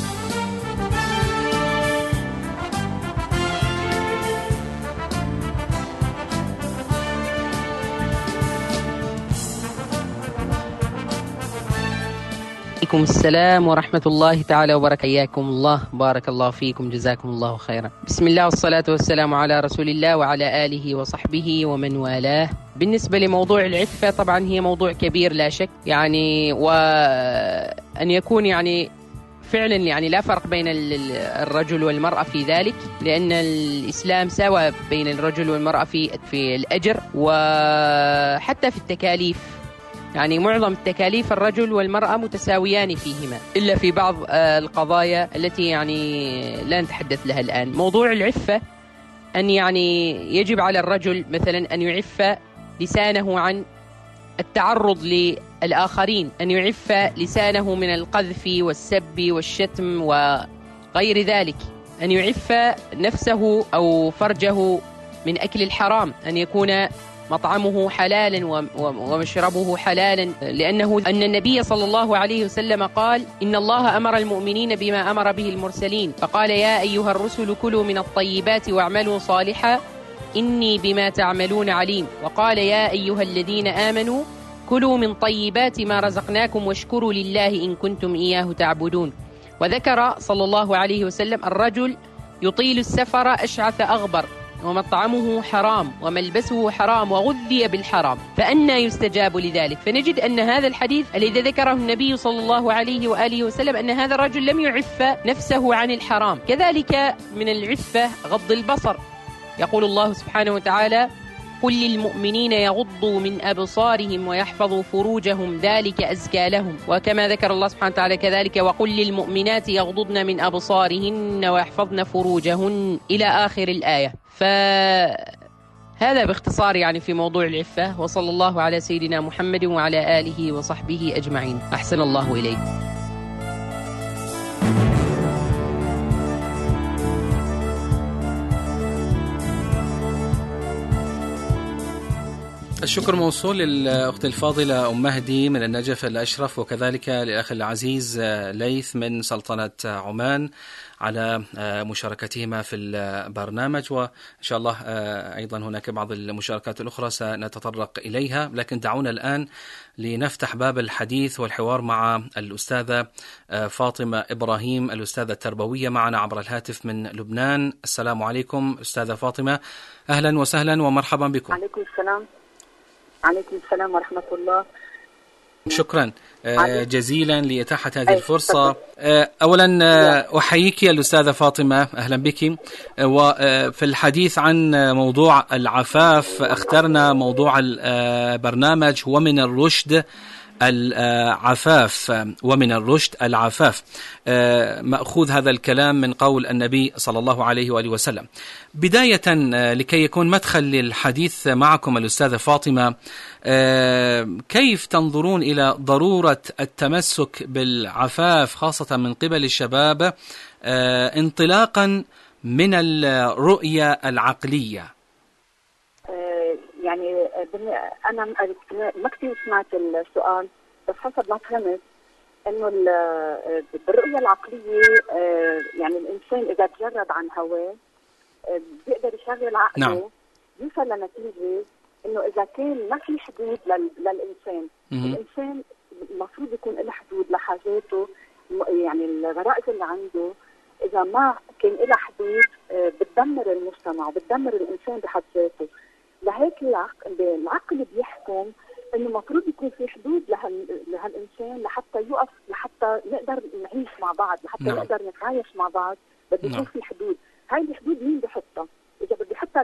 عليكم السلام ورحمة الله تعالى وبركاته. حياكم الله، بارك الله فيكم، جزاكم الله خيرا. بسم الله والصلاة والسلام على رسول الله وعلى آله وصحبه ومن والاه. بالنسبة لموضوع العفة طبعا هي موضوع كبير لا شك، يعني وأن يكون يعني فعلا يعني لا فرق بين الرجل والمرأة في ذلك، لأن الإسلام سوى بين الرجل والمرأة في الأجر وحتى في التكاليف. يعني معظم التكاليف الرجل والمرأة متساويان فيهما، إلا في بعض القضايا التي يعني لا نتحدث لها الآن. موضوع العفة أن يعني يجب على الرجل مثلا أن يعف لسانه عن التعرض الآخرين، أن يعف لسانه من القذف والسب والشتم وغير ذلك، أن يعف نفسه أو فرجه من أكل الحرام، أن يكون مطعمه حلالا ومشربه حلالا، لأنه أن النبي صلى الله عليه وسلم قال: إن الله أمر المؤمنين بما أمر به المرسلين، فقال: يا أيها الرسل كلوا من الطيبات واعملوا صالحا إني بما تعملون عليم. وقال: يا أيها الذين آمنوا كلوا من طيبات ما رزقناكم واشكروا لله إن كنتم إياه تعبدون. وذكر صلى الله عليه وسلم: الرجل يطيل السفر أشعث أغبر ومطعمه حرام وملبسه حرام وغذي بالحرام، فأنى يستجاب لذلك؟ فنجد أن هذا الحديث الذي ذكره النبي صلى الله عليه وآله وسلم أن هذا الرجل لم يعف نفسه عن الحرام. كذلك من العفة غض البصر، يقول الله سبحانه وتعالى: قل للمؤمنين يغضوا من أبصارهم ويحفظوا فروجهم ذلك أزكى لهم. وكما ذكر الله سبحانه وتعالى كذلك: وقل للمؤمنات يغضضن من أبصارهن ويحفظن فروجهن إلى آخر الآية. فهذا باختصار يعني في موضوع العفة، وصلى الله على سيدنا محمد وعلى آله وصحبه أجمعين. أحسن الله إليك. الشكر موصول للأخت الفاضلة أم مهدي من النجف الأشرف، وكذلك للأخ العزيز ليث من سلطنة عمان على مشاركتهما في البرنامج، وإن شاء الله أيضا هناك بعض المشاركات الأخرى سنتطرق إليها. لكن دعونا الآن لنفتح باب الحديث والحوار مع الأستاذة فاطمة إبراهيم، الأستاذة التربوية، معنا عبر الهاتف من لبنان. السلام عليكم أستاذة فاطمة، أهلا وسهلا ومرحبا بكم. عليكم السلام. عليكم السلام ورحمة الله. شكرا جزيلا لإتاحة هذه الفرصة. أولا أحييك الأستاذة فاطمة، أهلا بك. وفي الحديث عن موضوع العفاف اخترنا موضوع البرنامج ومن الرشد العفاف، ومن الرشد العفاف، مأخوذ هذا الكلام من قول النبي صلى الله عليه وآله وسلم. بداية لكي يكون مدخل للحديث معكم الأستاذة فاطمة، كيف تنظرون إلى ضرورة التمسك بالعفاف خاصة من قبل الشباب انطلاقا من الرؤية العقلية؟ يعني أنا ما كثير سمعت السؤال، بس حسب ما فهمت إنه بالرؤية العقلية يعني الإنسان إذا تجرد عن هواه بيقدر يشغل عقله. نعم. يوصل لنتيجة إنه إذا كان ما في حدود للإنسان، الإنسان المفروض يكون له حدود لحاجاته، يعني الغرائز اللي عنده إذا ما كان لها حدود بتدمر المجتمع وبتدمر الإنسان بحد ذاته. لهيك العقل بيحكم انه المفروض يكون في حدود لهالانسان لحتى يقف، لحتى نقدر نعيش مع بعض، لحتى نقدر نتعايش مع بعض. بده يكون في حدود. هاي الحدود مين بيحطها؟ اذا بده يحطها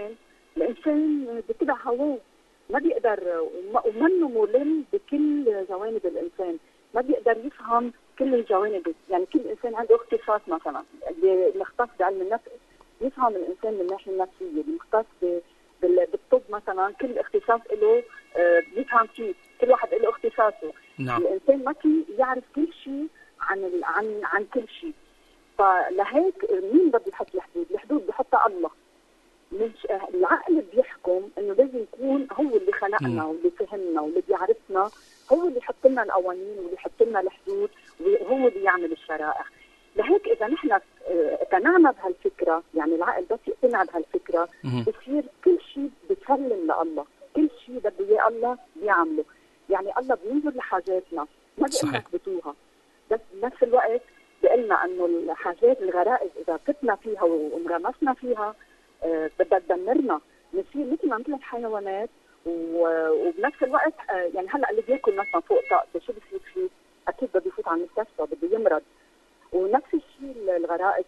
الانسان بتبع هواه، ما بيقدر ومنه ملم بكل جوانب الانسان، ما بيقدر يفهم كل الجوانب. يعني كل انسان عنده اختصاص، مثلا اللي مختص بعلم النفس يفهم الانسان من الناحيه النفسيه، اللي مختص بالطب مثلا كل اختصاص له بيفهم فيه، كل واحد له اختصاصه. نعم. الانسان ما في يعرف كل شيء عن كل شيء. فلهيك مين بده يحط الحدود؟ الحدود بحطها الله. مش العقل بيحكم انه لازم يكون هو اللي خلقنا واللي فهمنا واللي بيعرفنا، هو اللي يحط لنا القوانين واللي يحط لنا الحدود وهو اللي يعمل الشرائع. لهيك اذا نحن اقتنعنا بهالفكره، يعني العقل بس يقتنع بهالفكره بصير كل شيء بيسلم لله، كل شيء بده اياه الله بيعمله. يعني الله بينظر لحاجاتنا، ما بيقول نثبتوها، بس بنفس الوقت بيقلنا انه الحاجات الغرائز اذا فتنا فيها وانغمسنا فيها بدها تدمرنا، نصير مثل الحيوانات. وبنفس الوقت يعني هلا اللي بياكل مثلا فوق طاقته شو بصير فيه؟ اكيد بده يفوت على المستشفى، بده يمرض. ونفس الشيء الغرائز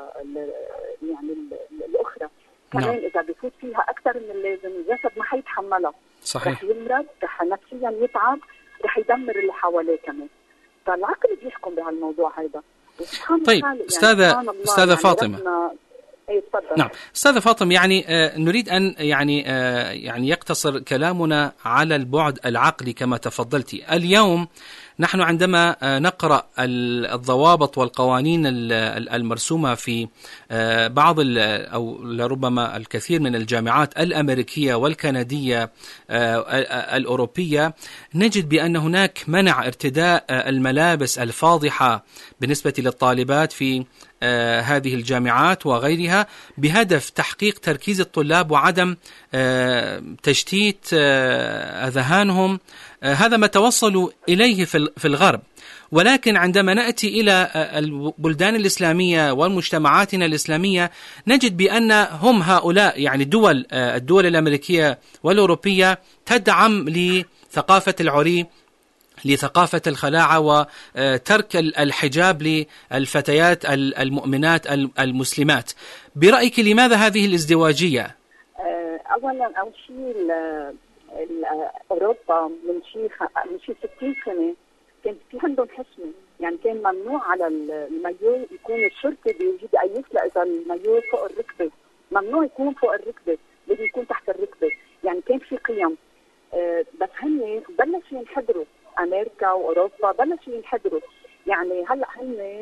يعني الاخرى كمان اذا بفوت فيها اكثر من اللازم الجسد ما حيتحملها. صحيح. رح يمرض، رح نفسيا يتعب، رح يدمر اللي حواليه كمان. فالعقل بيحكم بهالموضوع هذا. طيب يعني استاذه فاطمه، نعم أستاذة فاطمة، يعني نريد أن يعني يقتصر كلامنا على البعد العقلي كما تفضلتي. اليوم نحن عندما نقرأ الضوابط والقوانين المرسومة في بعض أو لربما الكثير من الجامعات الأمريكية والكندية الأوروبية، نجد بأن هناك منع ارتداء الملابس الفاضحة بالنسبة للطالبات في هذه الجامعات وغيرها، بهدف تحقيق تركيز الطلاب وعدم تشتيت أذهانهم. هذا ما توصلوا إليه في الغرب. ولكن عندما نأتي إلى البلدان الإسلامية والمجتمعاتنا الإسلامية، نجد بأن هم هؤلاء يعني الدول الأمريكية والأوروبية تدعم لثقافة العري، لثقافة الخلاعة وترك الحجاب للفتيات المؤمنات المسلمات. برأيك لماذا هذه الازدواجية؟ أولا أول شيء أوروبا من شيء 60 سنة كان في عندهم حشمة، يعني كان ممنوع على المايو يكون الشرطي بيجي أيس له إذا المايو فوق الركبة، ممنوع يكون فوق الركبة، لازم يكون تحت الركبة، يعني كان في قيم. بس هن بلشوا ينحدروا، أمريكا وأوروبا بلشوا ينحدروا. يعني هلا هن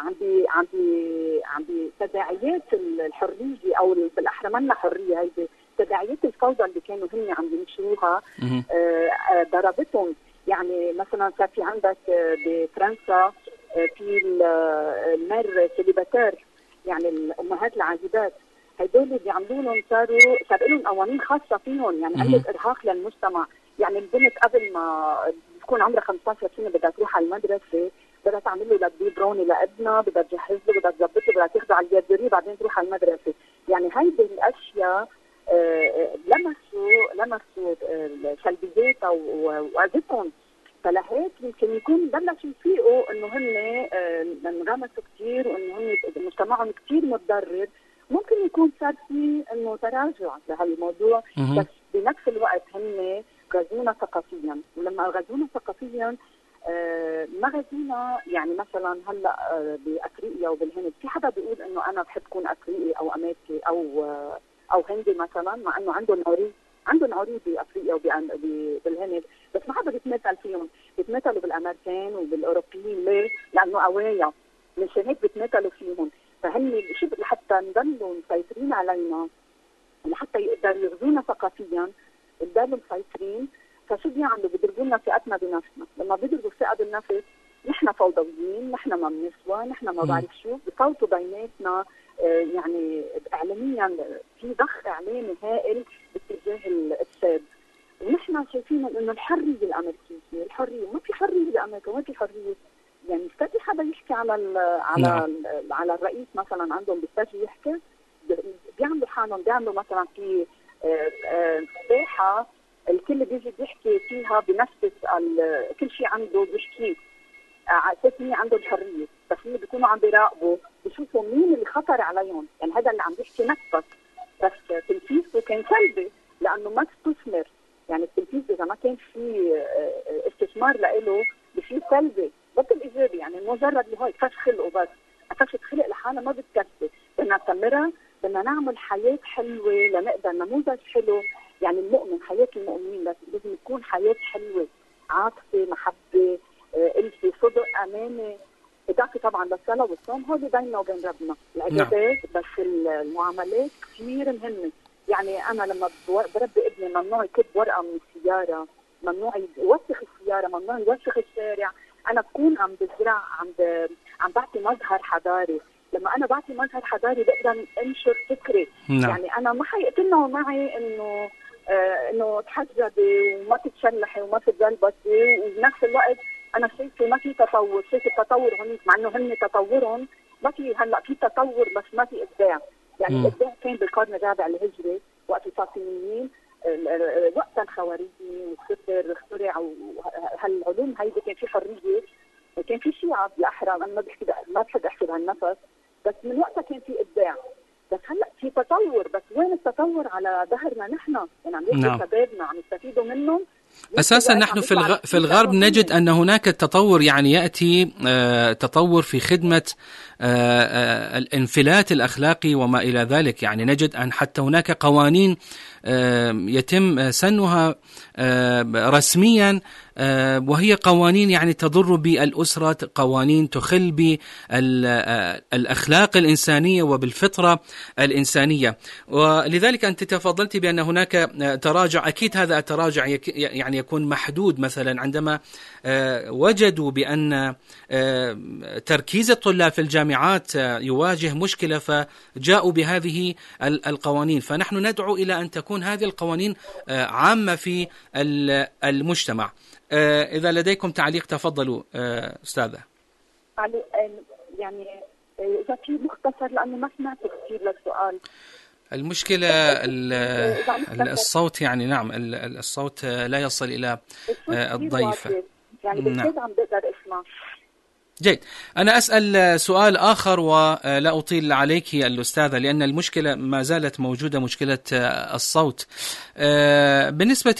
عندي تداعيات الحرية أو بالأحرى منا حرية، هيدي تداعيات الفوضى اللي كانوا هن عم ينشروها ضربتهم. يعني مثلا صار في عندك بفرنسا في المير سيليباتير، يعني الأمهات العازبات، هدول بيعملوا لهم صار لهم قوانين خاصة فيهم، يعني عندك إرهاق للمجتمع. يعني البنت قبل ما تكون عمرها 15 سنة بدها تروح على المدرسة، بدها تعمل له لبي بروني لابنها، بدها تجهز له، بدها تظبطه، بدها تاخذه على الجردري بعدين تروح على المدرسة. يعني هيدي الأشياء لمسوا سلبياتها وأذتهم. فلهيك يمكن يكون بلشوا يفيقوا انه هن انغمسوا كثير وانه هن مجتمعهم كثير متضرر. ممكن يكون صار في انه تراجع لهالموضوع، بس بنفس الوقت هن غزونا ثقافيا، ولما غزونا ثقافيا ما غزونا. يعني مثلا هلا بافريقيا وبالهند في حدا بيقول انه انا بحب كون افريقي او امريكي او هندي مثلا، مع انه عندهم عري بافريقيا وبالهند، بس ما حدا بيتمثل فيهم، بيتمثلوا بالامريكان وبالاوروبيين. ليه؟ لانه قوايا، مشان هيك بيتمثلوا فيهم. فهن لحتى نضلوا مسيطرين علينا، لحتى يقدروا يغزونا ثقافيا، يضلوا مسيطرين. فشو بيعملوا؟ بيضربوا لنا ثقتنا بنفسنا. لما بيضربوا الثقه بالنفس، نحن فوضويين، نحن ما بنسوى، نحن ما بعرف شو، بفوتوا بيناتنا. يعني اعلاميا في ضخ اعلامي هائل باتجاه الافساد، ونحن شايفين انه الحريه الامريكيه، الحريه ما في حريه بامريكا، ما في حريه. يعني استجي حدا يحكي على الرئيس مثلا عندهم، بيستجي يحكي بيعملوا حالهم، بيعملوا مثلا في ساحه الكل بيجي بيحكي فيها بنفس كل شيء عنده بيحكيه على اساس مين عنده الحريه، بس هن بيكونوا عم بيراقبوا بيشوفوا مين اللي خطر عليهم. يعني هذا اللي عم بيحكي نفسك، بس تنفيذه كان سلبي لانه ما استثمر. يعني التنفيذ اذا ما كان في استثمار له بشيء سلبي بطل ايجابي. يعني مجرد اللي هو فش خلقه، بس فش خلق لحالها ما بتكفي، بدنا نستمرها، بدنا نعمل حياه حلوه لنقدر نموذج حلو. يعني المؤمن، حياه المؤمنين لازم تكون حياه حلوه، عاطفه، محبه، ألفة، صدق، أمانة، إضافة طبعا للصلاة والصوم. هذا بيننا وبين ربنا العبادات. بس المعاملات كثير مهمة. يعني أنا لما بربي ابني ممنوع يكب ورقة من السيارة، ممنوع يوسخ السيارة، ممنوع يوسخ الشارع. أنا بكون عم بزرع، عم بعطي مظهر حضاري. لما أنا بعطي مظهر حضاري بقدر أنشر فكري. يعني أنا ما حيقتلنا معي إنه تحجبي وما تتشلحي وما تتزلبطي، وبنفس الوقت أنا شايفة ما في تطور. شايفة التطور هنيك، مع إنه هن تطورهم ما في. هلا في تطور بس ما في إبداع. يعني الإبداع كان بالقرن الرابع الهجري وقت الفاطميين، وقت الخوارزمي والصفر اخترع وهالعلوم هيدي كان في حرية، كان في شيعة بالأحرى. أنا ما بحب أحكي بهالنفس، بس من وقتها كان في إبداع. بس هلا في تطور، بس وين التطور على ظهرنا نحن؟ يعني عم يحكي شبابنا عم يستفيدوا منهم. أساسا نحن في الغرب نجد أن هناك التطور، يعني يأتي تطور في خدمة الانفلات الأخلاقي وما إلى ذلك. يعني نجد أن حتى هناك قوانين يتم سنها رسميا، وهي قوانين يعني تضر بالأسرة، قوانين تخل بالأخلاق الإنسانية وبالفطرة الإنسانية. ولذلك أنت تفضلت بأن هناك تراجع، أكيد هذا التراجع يعني يكون محدود. مثلا عندما وجدوا بأن تركيز الطلاب في الجامعات يواجه مشكلة فجاءوا بهذه القوانين. فنحن ندعو إلى أن تكون هذه القوانين عامة في المجتمع. إذا لديكم تعليق تفضلوا أستاذة. يعني إذا في مختصر لأنه ما سمعت كثير للسؤال. المشكلة الصوت، يعني نعم الصوت لا يصل إلى الضيفة. يعني بالذات عم بقدر اسمع. جيد، أنا أسأل سؤال آخر ولا أطيل عليك الأستاذة، لأن المشكلة ما زالت موجودة، مشكلة الصوت. بالنسبة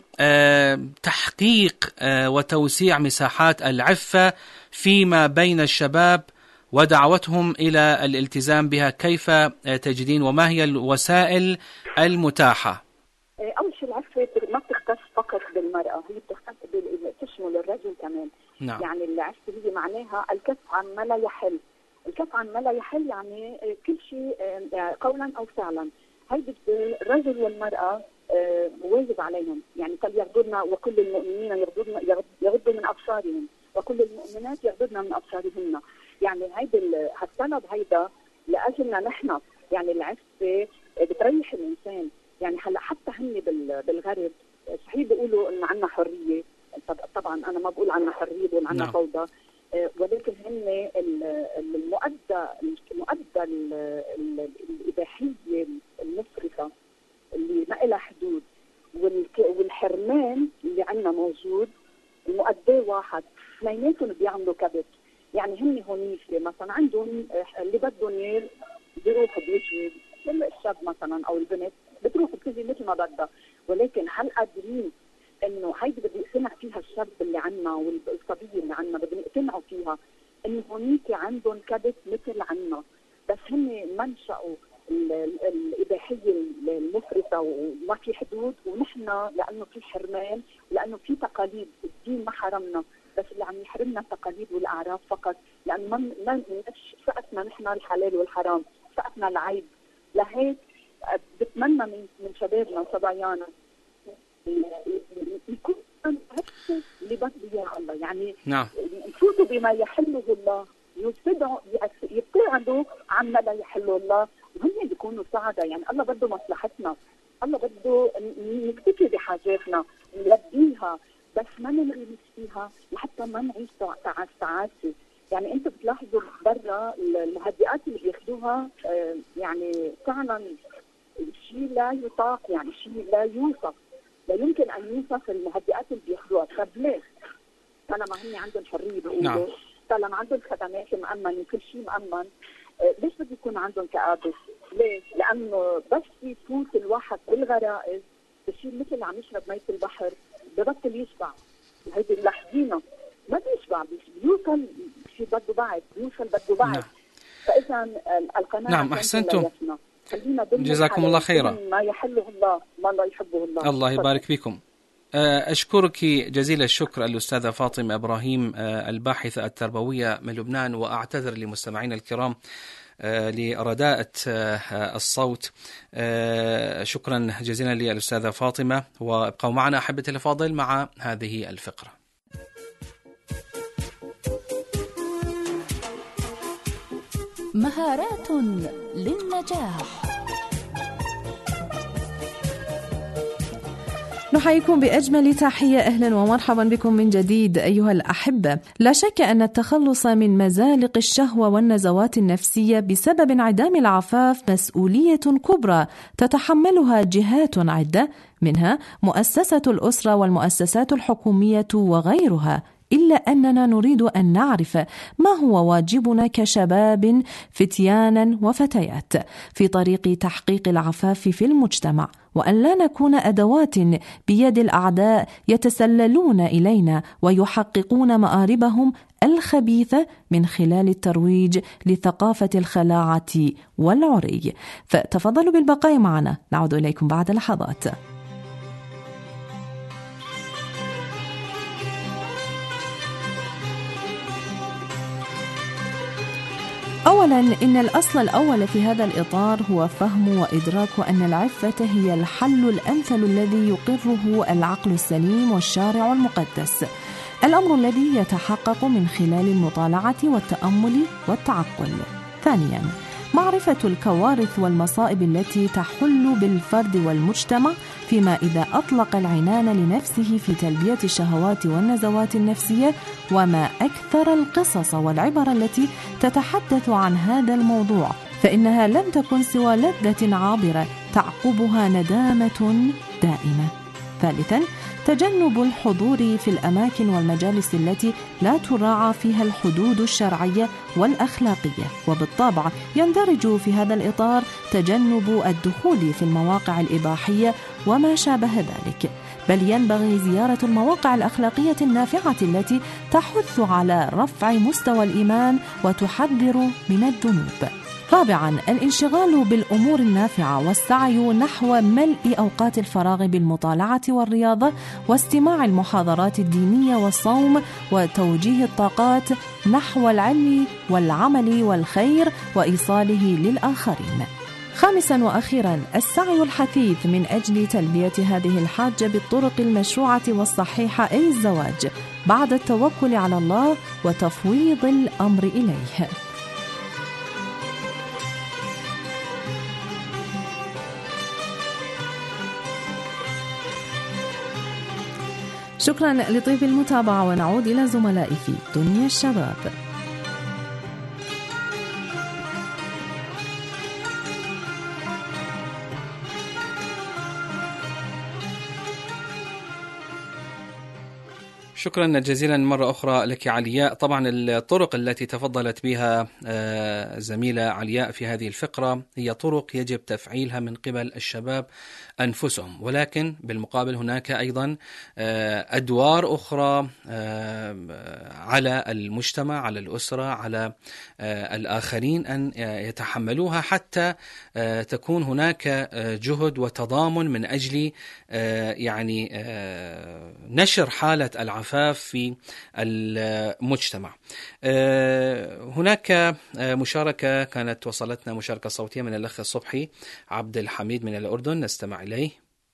لتحقيق وتوسيع مساحات العفة فيما بين الشباب ودعوتهم إلى الالتزام بها، كيف تجدين وما هي الوسائل المتاحة؟ أول شيء العفة ما بتختص فقط بالمرأة، هي بتختص تشمل الرجل كمان. نعم. يعني العفة هي معناها الكف عن ما لا يحل. الكف عن ما لا يحل يعني كل شيء قولا أو فعلا. هيدي الرجل والمرأة واجب عليهم، يعني فليغضضن وكل المؤمنين يغضوا من أبصارهم وكل المؤمنات يغضضن من أبصارهن. يعني هالطلب هيدا لأجلنا نحن. يعني العفة بتريح الإنسان. يعني هلا حتى هن بالغرب صحيح بيقولوا إنه عنا حرية، طبعا أنا ما بقول عنا حرية، بقول عنا فوضى، ولكن هن المؤدى الإباحية المفرطة اللي ما إلها حدود والحرمان اللي عنا موجود، المؤدى واحد، اثنيناتهم بيعملوا كبت. يعني هن هونيك مثلا عندهم اللي بدهم بيروحوا بيجوا، الشاب مثلا او البنت بتروح بتجي مثل ما بدها، ولكن هل قادرين انه هيدي بدي اقتنع فيها الشاب اللي عنا والصبيه اللي عنا، بدهم يقتنعوا فيها انه هونيك عندهم كبت مثل عنا، بس هن منشأوا الاباحيه المفرطه وما في حدود، ونحن لانه في حرمان، لانه في تقاليد، الدين ما حرمنا، بس اللي عم يحرمنا التقاليد والاعراف فقط، لانه ما فئتنا نحن الحلال والحرام، فئتنا العيب. لهيك بتمنى من شبابنا وصبايانا يكون اللي بده اياه الله، يعني يفوتوا بما يحله الله، يبتعدوا عما لا يحله الله، وهم بيكونوا سعداء. يعني الله بده مصلحتنا، الله بده نكتفي بحاجاتنا نلبيها، بس ما ننغمس فيها لحتى ما نعيش تعاسة. يعني انت بتلاحظوا برا المهدئات اللي بياخذوها يعني فعلا شيء لا يطاق، يعني شيء لا يوصف، لا يمكن ان يوصف المهدئات اللي بياخذوها. طب ليش؟ طالما هم عندهم حريه بيقولوا، طالما عندهم خدمات مأمن وكل شيء مأمن، ليش بده يكون عندهم كآبس؟ ليش؟ لانه بس يفوت الواحد بالغرائز بشيء مثل اللي عم يشرب مية البحر ببطل يشبع. هيدي لاحظينه ما بيشبع، بيوصل شيء بده بعد، بيوصل بده بعد. فإذا القناعة أحسنتم، جزاكم الله خيرا. ما يحله الله ما لا يحبه الله. الله يبارك فيكم. أشكرك جزيل الشكر الأستاذة فاطمة إبراهيم، الباحثة التربوية من لبنان، وأعتذر لمستمعين الكرام لرداءة الصوت. شكرا جزيلا للأستاذة فاطمة، وابقوا معنا أحبتي الأفاضل مع هذه الفقرة. مهارات للنجاح. نحييكم بأجمل تحية، أهلا ومرحبا بكم من جديد أيها الأحبة. لا شك أن التخلص من مزالق الشهوة والنزوات النفسية بسبب انعدام العفاف مسؤولية كبرى تتحملها جهات عدة، منها مؤسسة الأسرة والمؤسسات الحكومية وغيرها، إلا أننا نريد أن نعرف ما هو واجبنا كشباب فتيانا وفتيات في طريق تحقيق العفاف في المجتمع، وأن لا نكون أدوات بيد الأعداء يتسللون إلينا ويحققون مآربهم الخبيثة من خلال الترويج لثقافة الخلاعة والعري. فتفضلوا بالبقاء معنا، نعود إليكم بعد لحظات. أولا، إن الأصل الأول في هذا الإطار هو فهم وإدراك أن العفة هي الحل الأمثل الذي يقره العقل السليم والشارع المقدس، الأمر الذي يتحقق من خلال المطالعة والتأمل والتعقل. ثانيا، معرفة الكوارث والمصائب التي تحل بالفرد والمجتمع فيما إذا أطلق العنان لنفسه في تلبية الشهوات والنزوات النفسية، وما أكثر القصص والعبر التي تتحدث عن هذا الموضوع، فإنها لم تكن سوى لذة عابرة تعقبها ندامة دائمة. ثالثا، تجنب الحضور في الأماكن والمجالس التي لا تراعى فيها الحدود الشرعية والأخلاقية، وبالطبع يندرج في هذا الإطار تجنب الدخول في المواقع الإباحية وما شابه ذلك، بل ينبغي زيارة المواقع الأخلاقية النافعة التي تحث على رفع مستوى الإيمان وتحذر من الذنوب. رابعا، الانشغال بالأمور النافعة والسعي نحو ملء أوقات الفراغ بالمطالعة والرياضة واستماع المحاضرات الدينية والصوم وتوجيه الطاقات نحو العلم والعمل والخير وإيصاله للآخرين. خامسا وأخيرا، السعي الحثيث من أجل تلبية هذه الحاجة بالطرق المشروعة والصحيحة، أي الزواج، بعد التوكل على الله وتفويض الأمر إليه. شكرا لطيب المتابعة، ونعود إلى زملائي في دنيا الشباب. شكرا جزيلا مرة أخرى لك علياء. طبعا الطرق التي تفضلت بها زميلة علياء في هذه الفقرة هي طرق يجب تفعيلها من قبل الشباب أنفسهم، ولكن بالمقابل هناك أيضا أدوار أخرى على المجتمع، على الأسرة، على الآخرين أن يتحملوها حتى تكون هناك جهد وتضامن من أجل يعني نشر حالة العفاف في المجتمع. هناك مشاركة كانت وصلتنا، مشاركة صوتية من الأخ صبحي عبد الحميد من الأردن، نستمع إليه.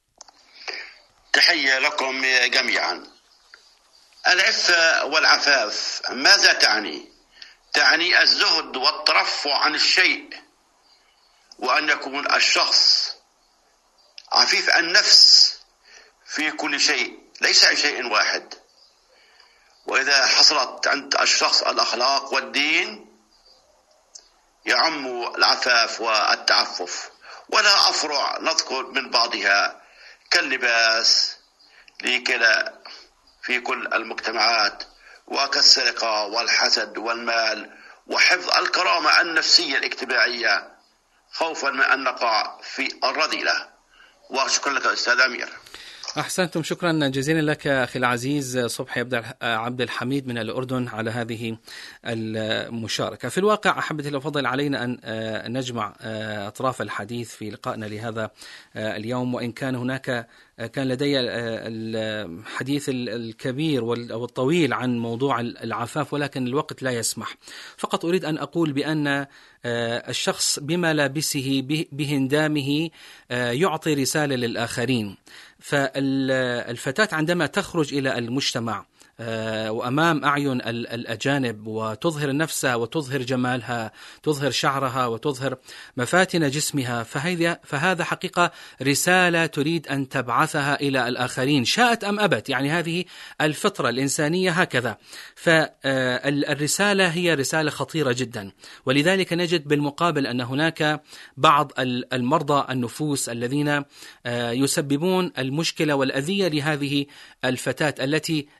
تحية لكم جميعا. العفة والعفاف ماذا تعني؟ تعني الزهد والترفع عن الشيء، وأن يكون الشخص عفيف النفس في كل شيء، ليس عن شيء واحد. وإذا حصلت عند الشخص الأخلاق والدين يعم العفاف والتعفف، ولا أفرع نذكر من بعضها كاللباس لكلا في كل المجتمعات، وكالسرقة والحسد والمال، وحفظ الكرامة النفسية الاجتماعية خوفا من أن نقع في الرذيلة. وشكرا لك أستاذ أمير. أحسنتم، شكرا جزيلا لك أخي العزيز صبحي عبد الحميد من الأردن على هذه المشاركة. في الواقع أحبت الأفضل علينا أن نجمع أطراف الحديث في لقائنا لهذا اليوم، وإن كان هناك كان لدي الحديث الكبير والطويل عن موضوع العفاف، ولكن الوقت لا يسمح. فقط أريد أن أقول بأن الشخص بملابسه بهندامه يعطي رسالة للآخرين. فالفتاة عندما تخرج إلى المجتمع وأمام أعين الأجانب وتظهر نفسها وتظهر جمالها، تظهر شعرها وتظهر مفاتن جسمها، فهذا حقيقة رسالة تريد أن تبعثها إلى الآخرين شاءت أم أبت. يعني هذه الفطرة الإنسانية هكذا. فالرسالة هي رسالة خطيرة جدا، ولذلك نجد بالمقابل أن هناك بعض المرضى النفوس الذين يسببون المشكلة والأذية لهذه الفتاة التي إن علم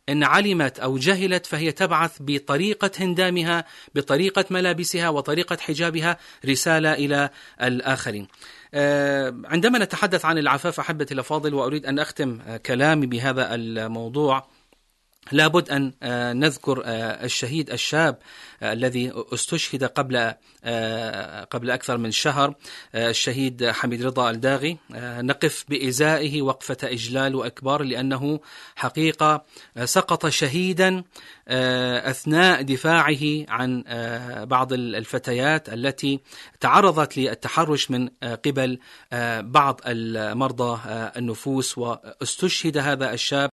علمت أو جهلت فهي تبعث بطريقة هندامها، بطريقة ملابسها وطريقة حجابها رسالة إلى الآخرين. عندما نتحدث عن العفاف أحبتي الأفاضل، وأريد أن أختم كلامي بهذا الموضوع، لابد أن نذكر الشهيد الشاب الذي استشهد قبل أكثر من شهر، الشهيد حميد رضا الداغي. نقف بإزائه وقفة إجلال وإكبار، لأنه حقيقة سقط شهيدا أثناء دفاعه عن بعض الفتيات التي تعرضت للتحرش من قبل بعض المرضى النفوس، واستشهد هذا الشاب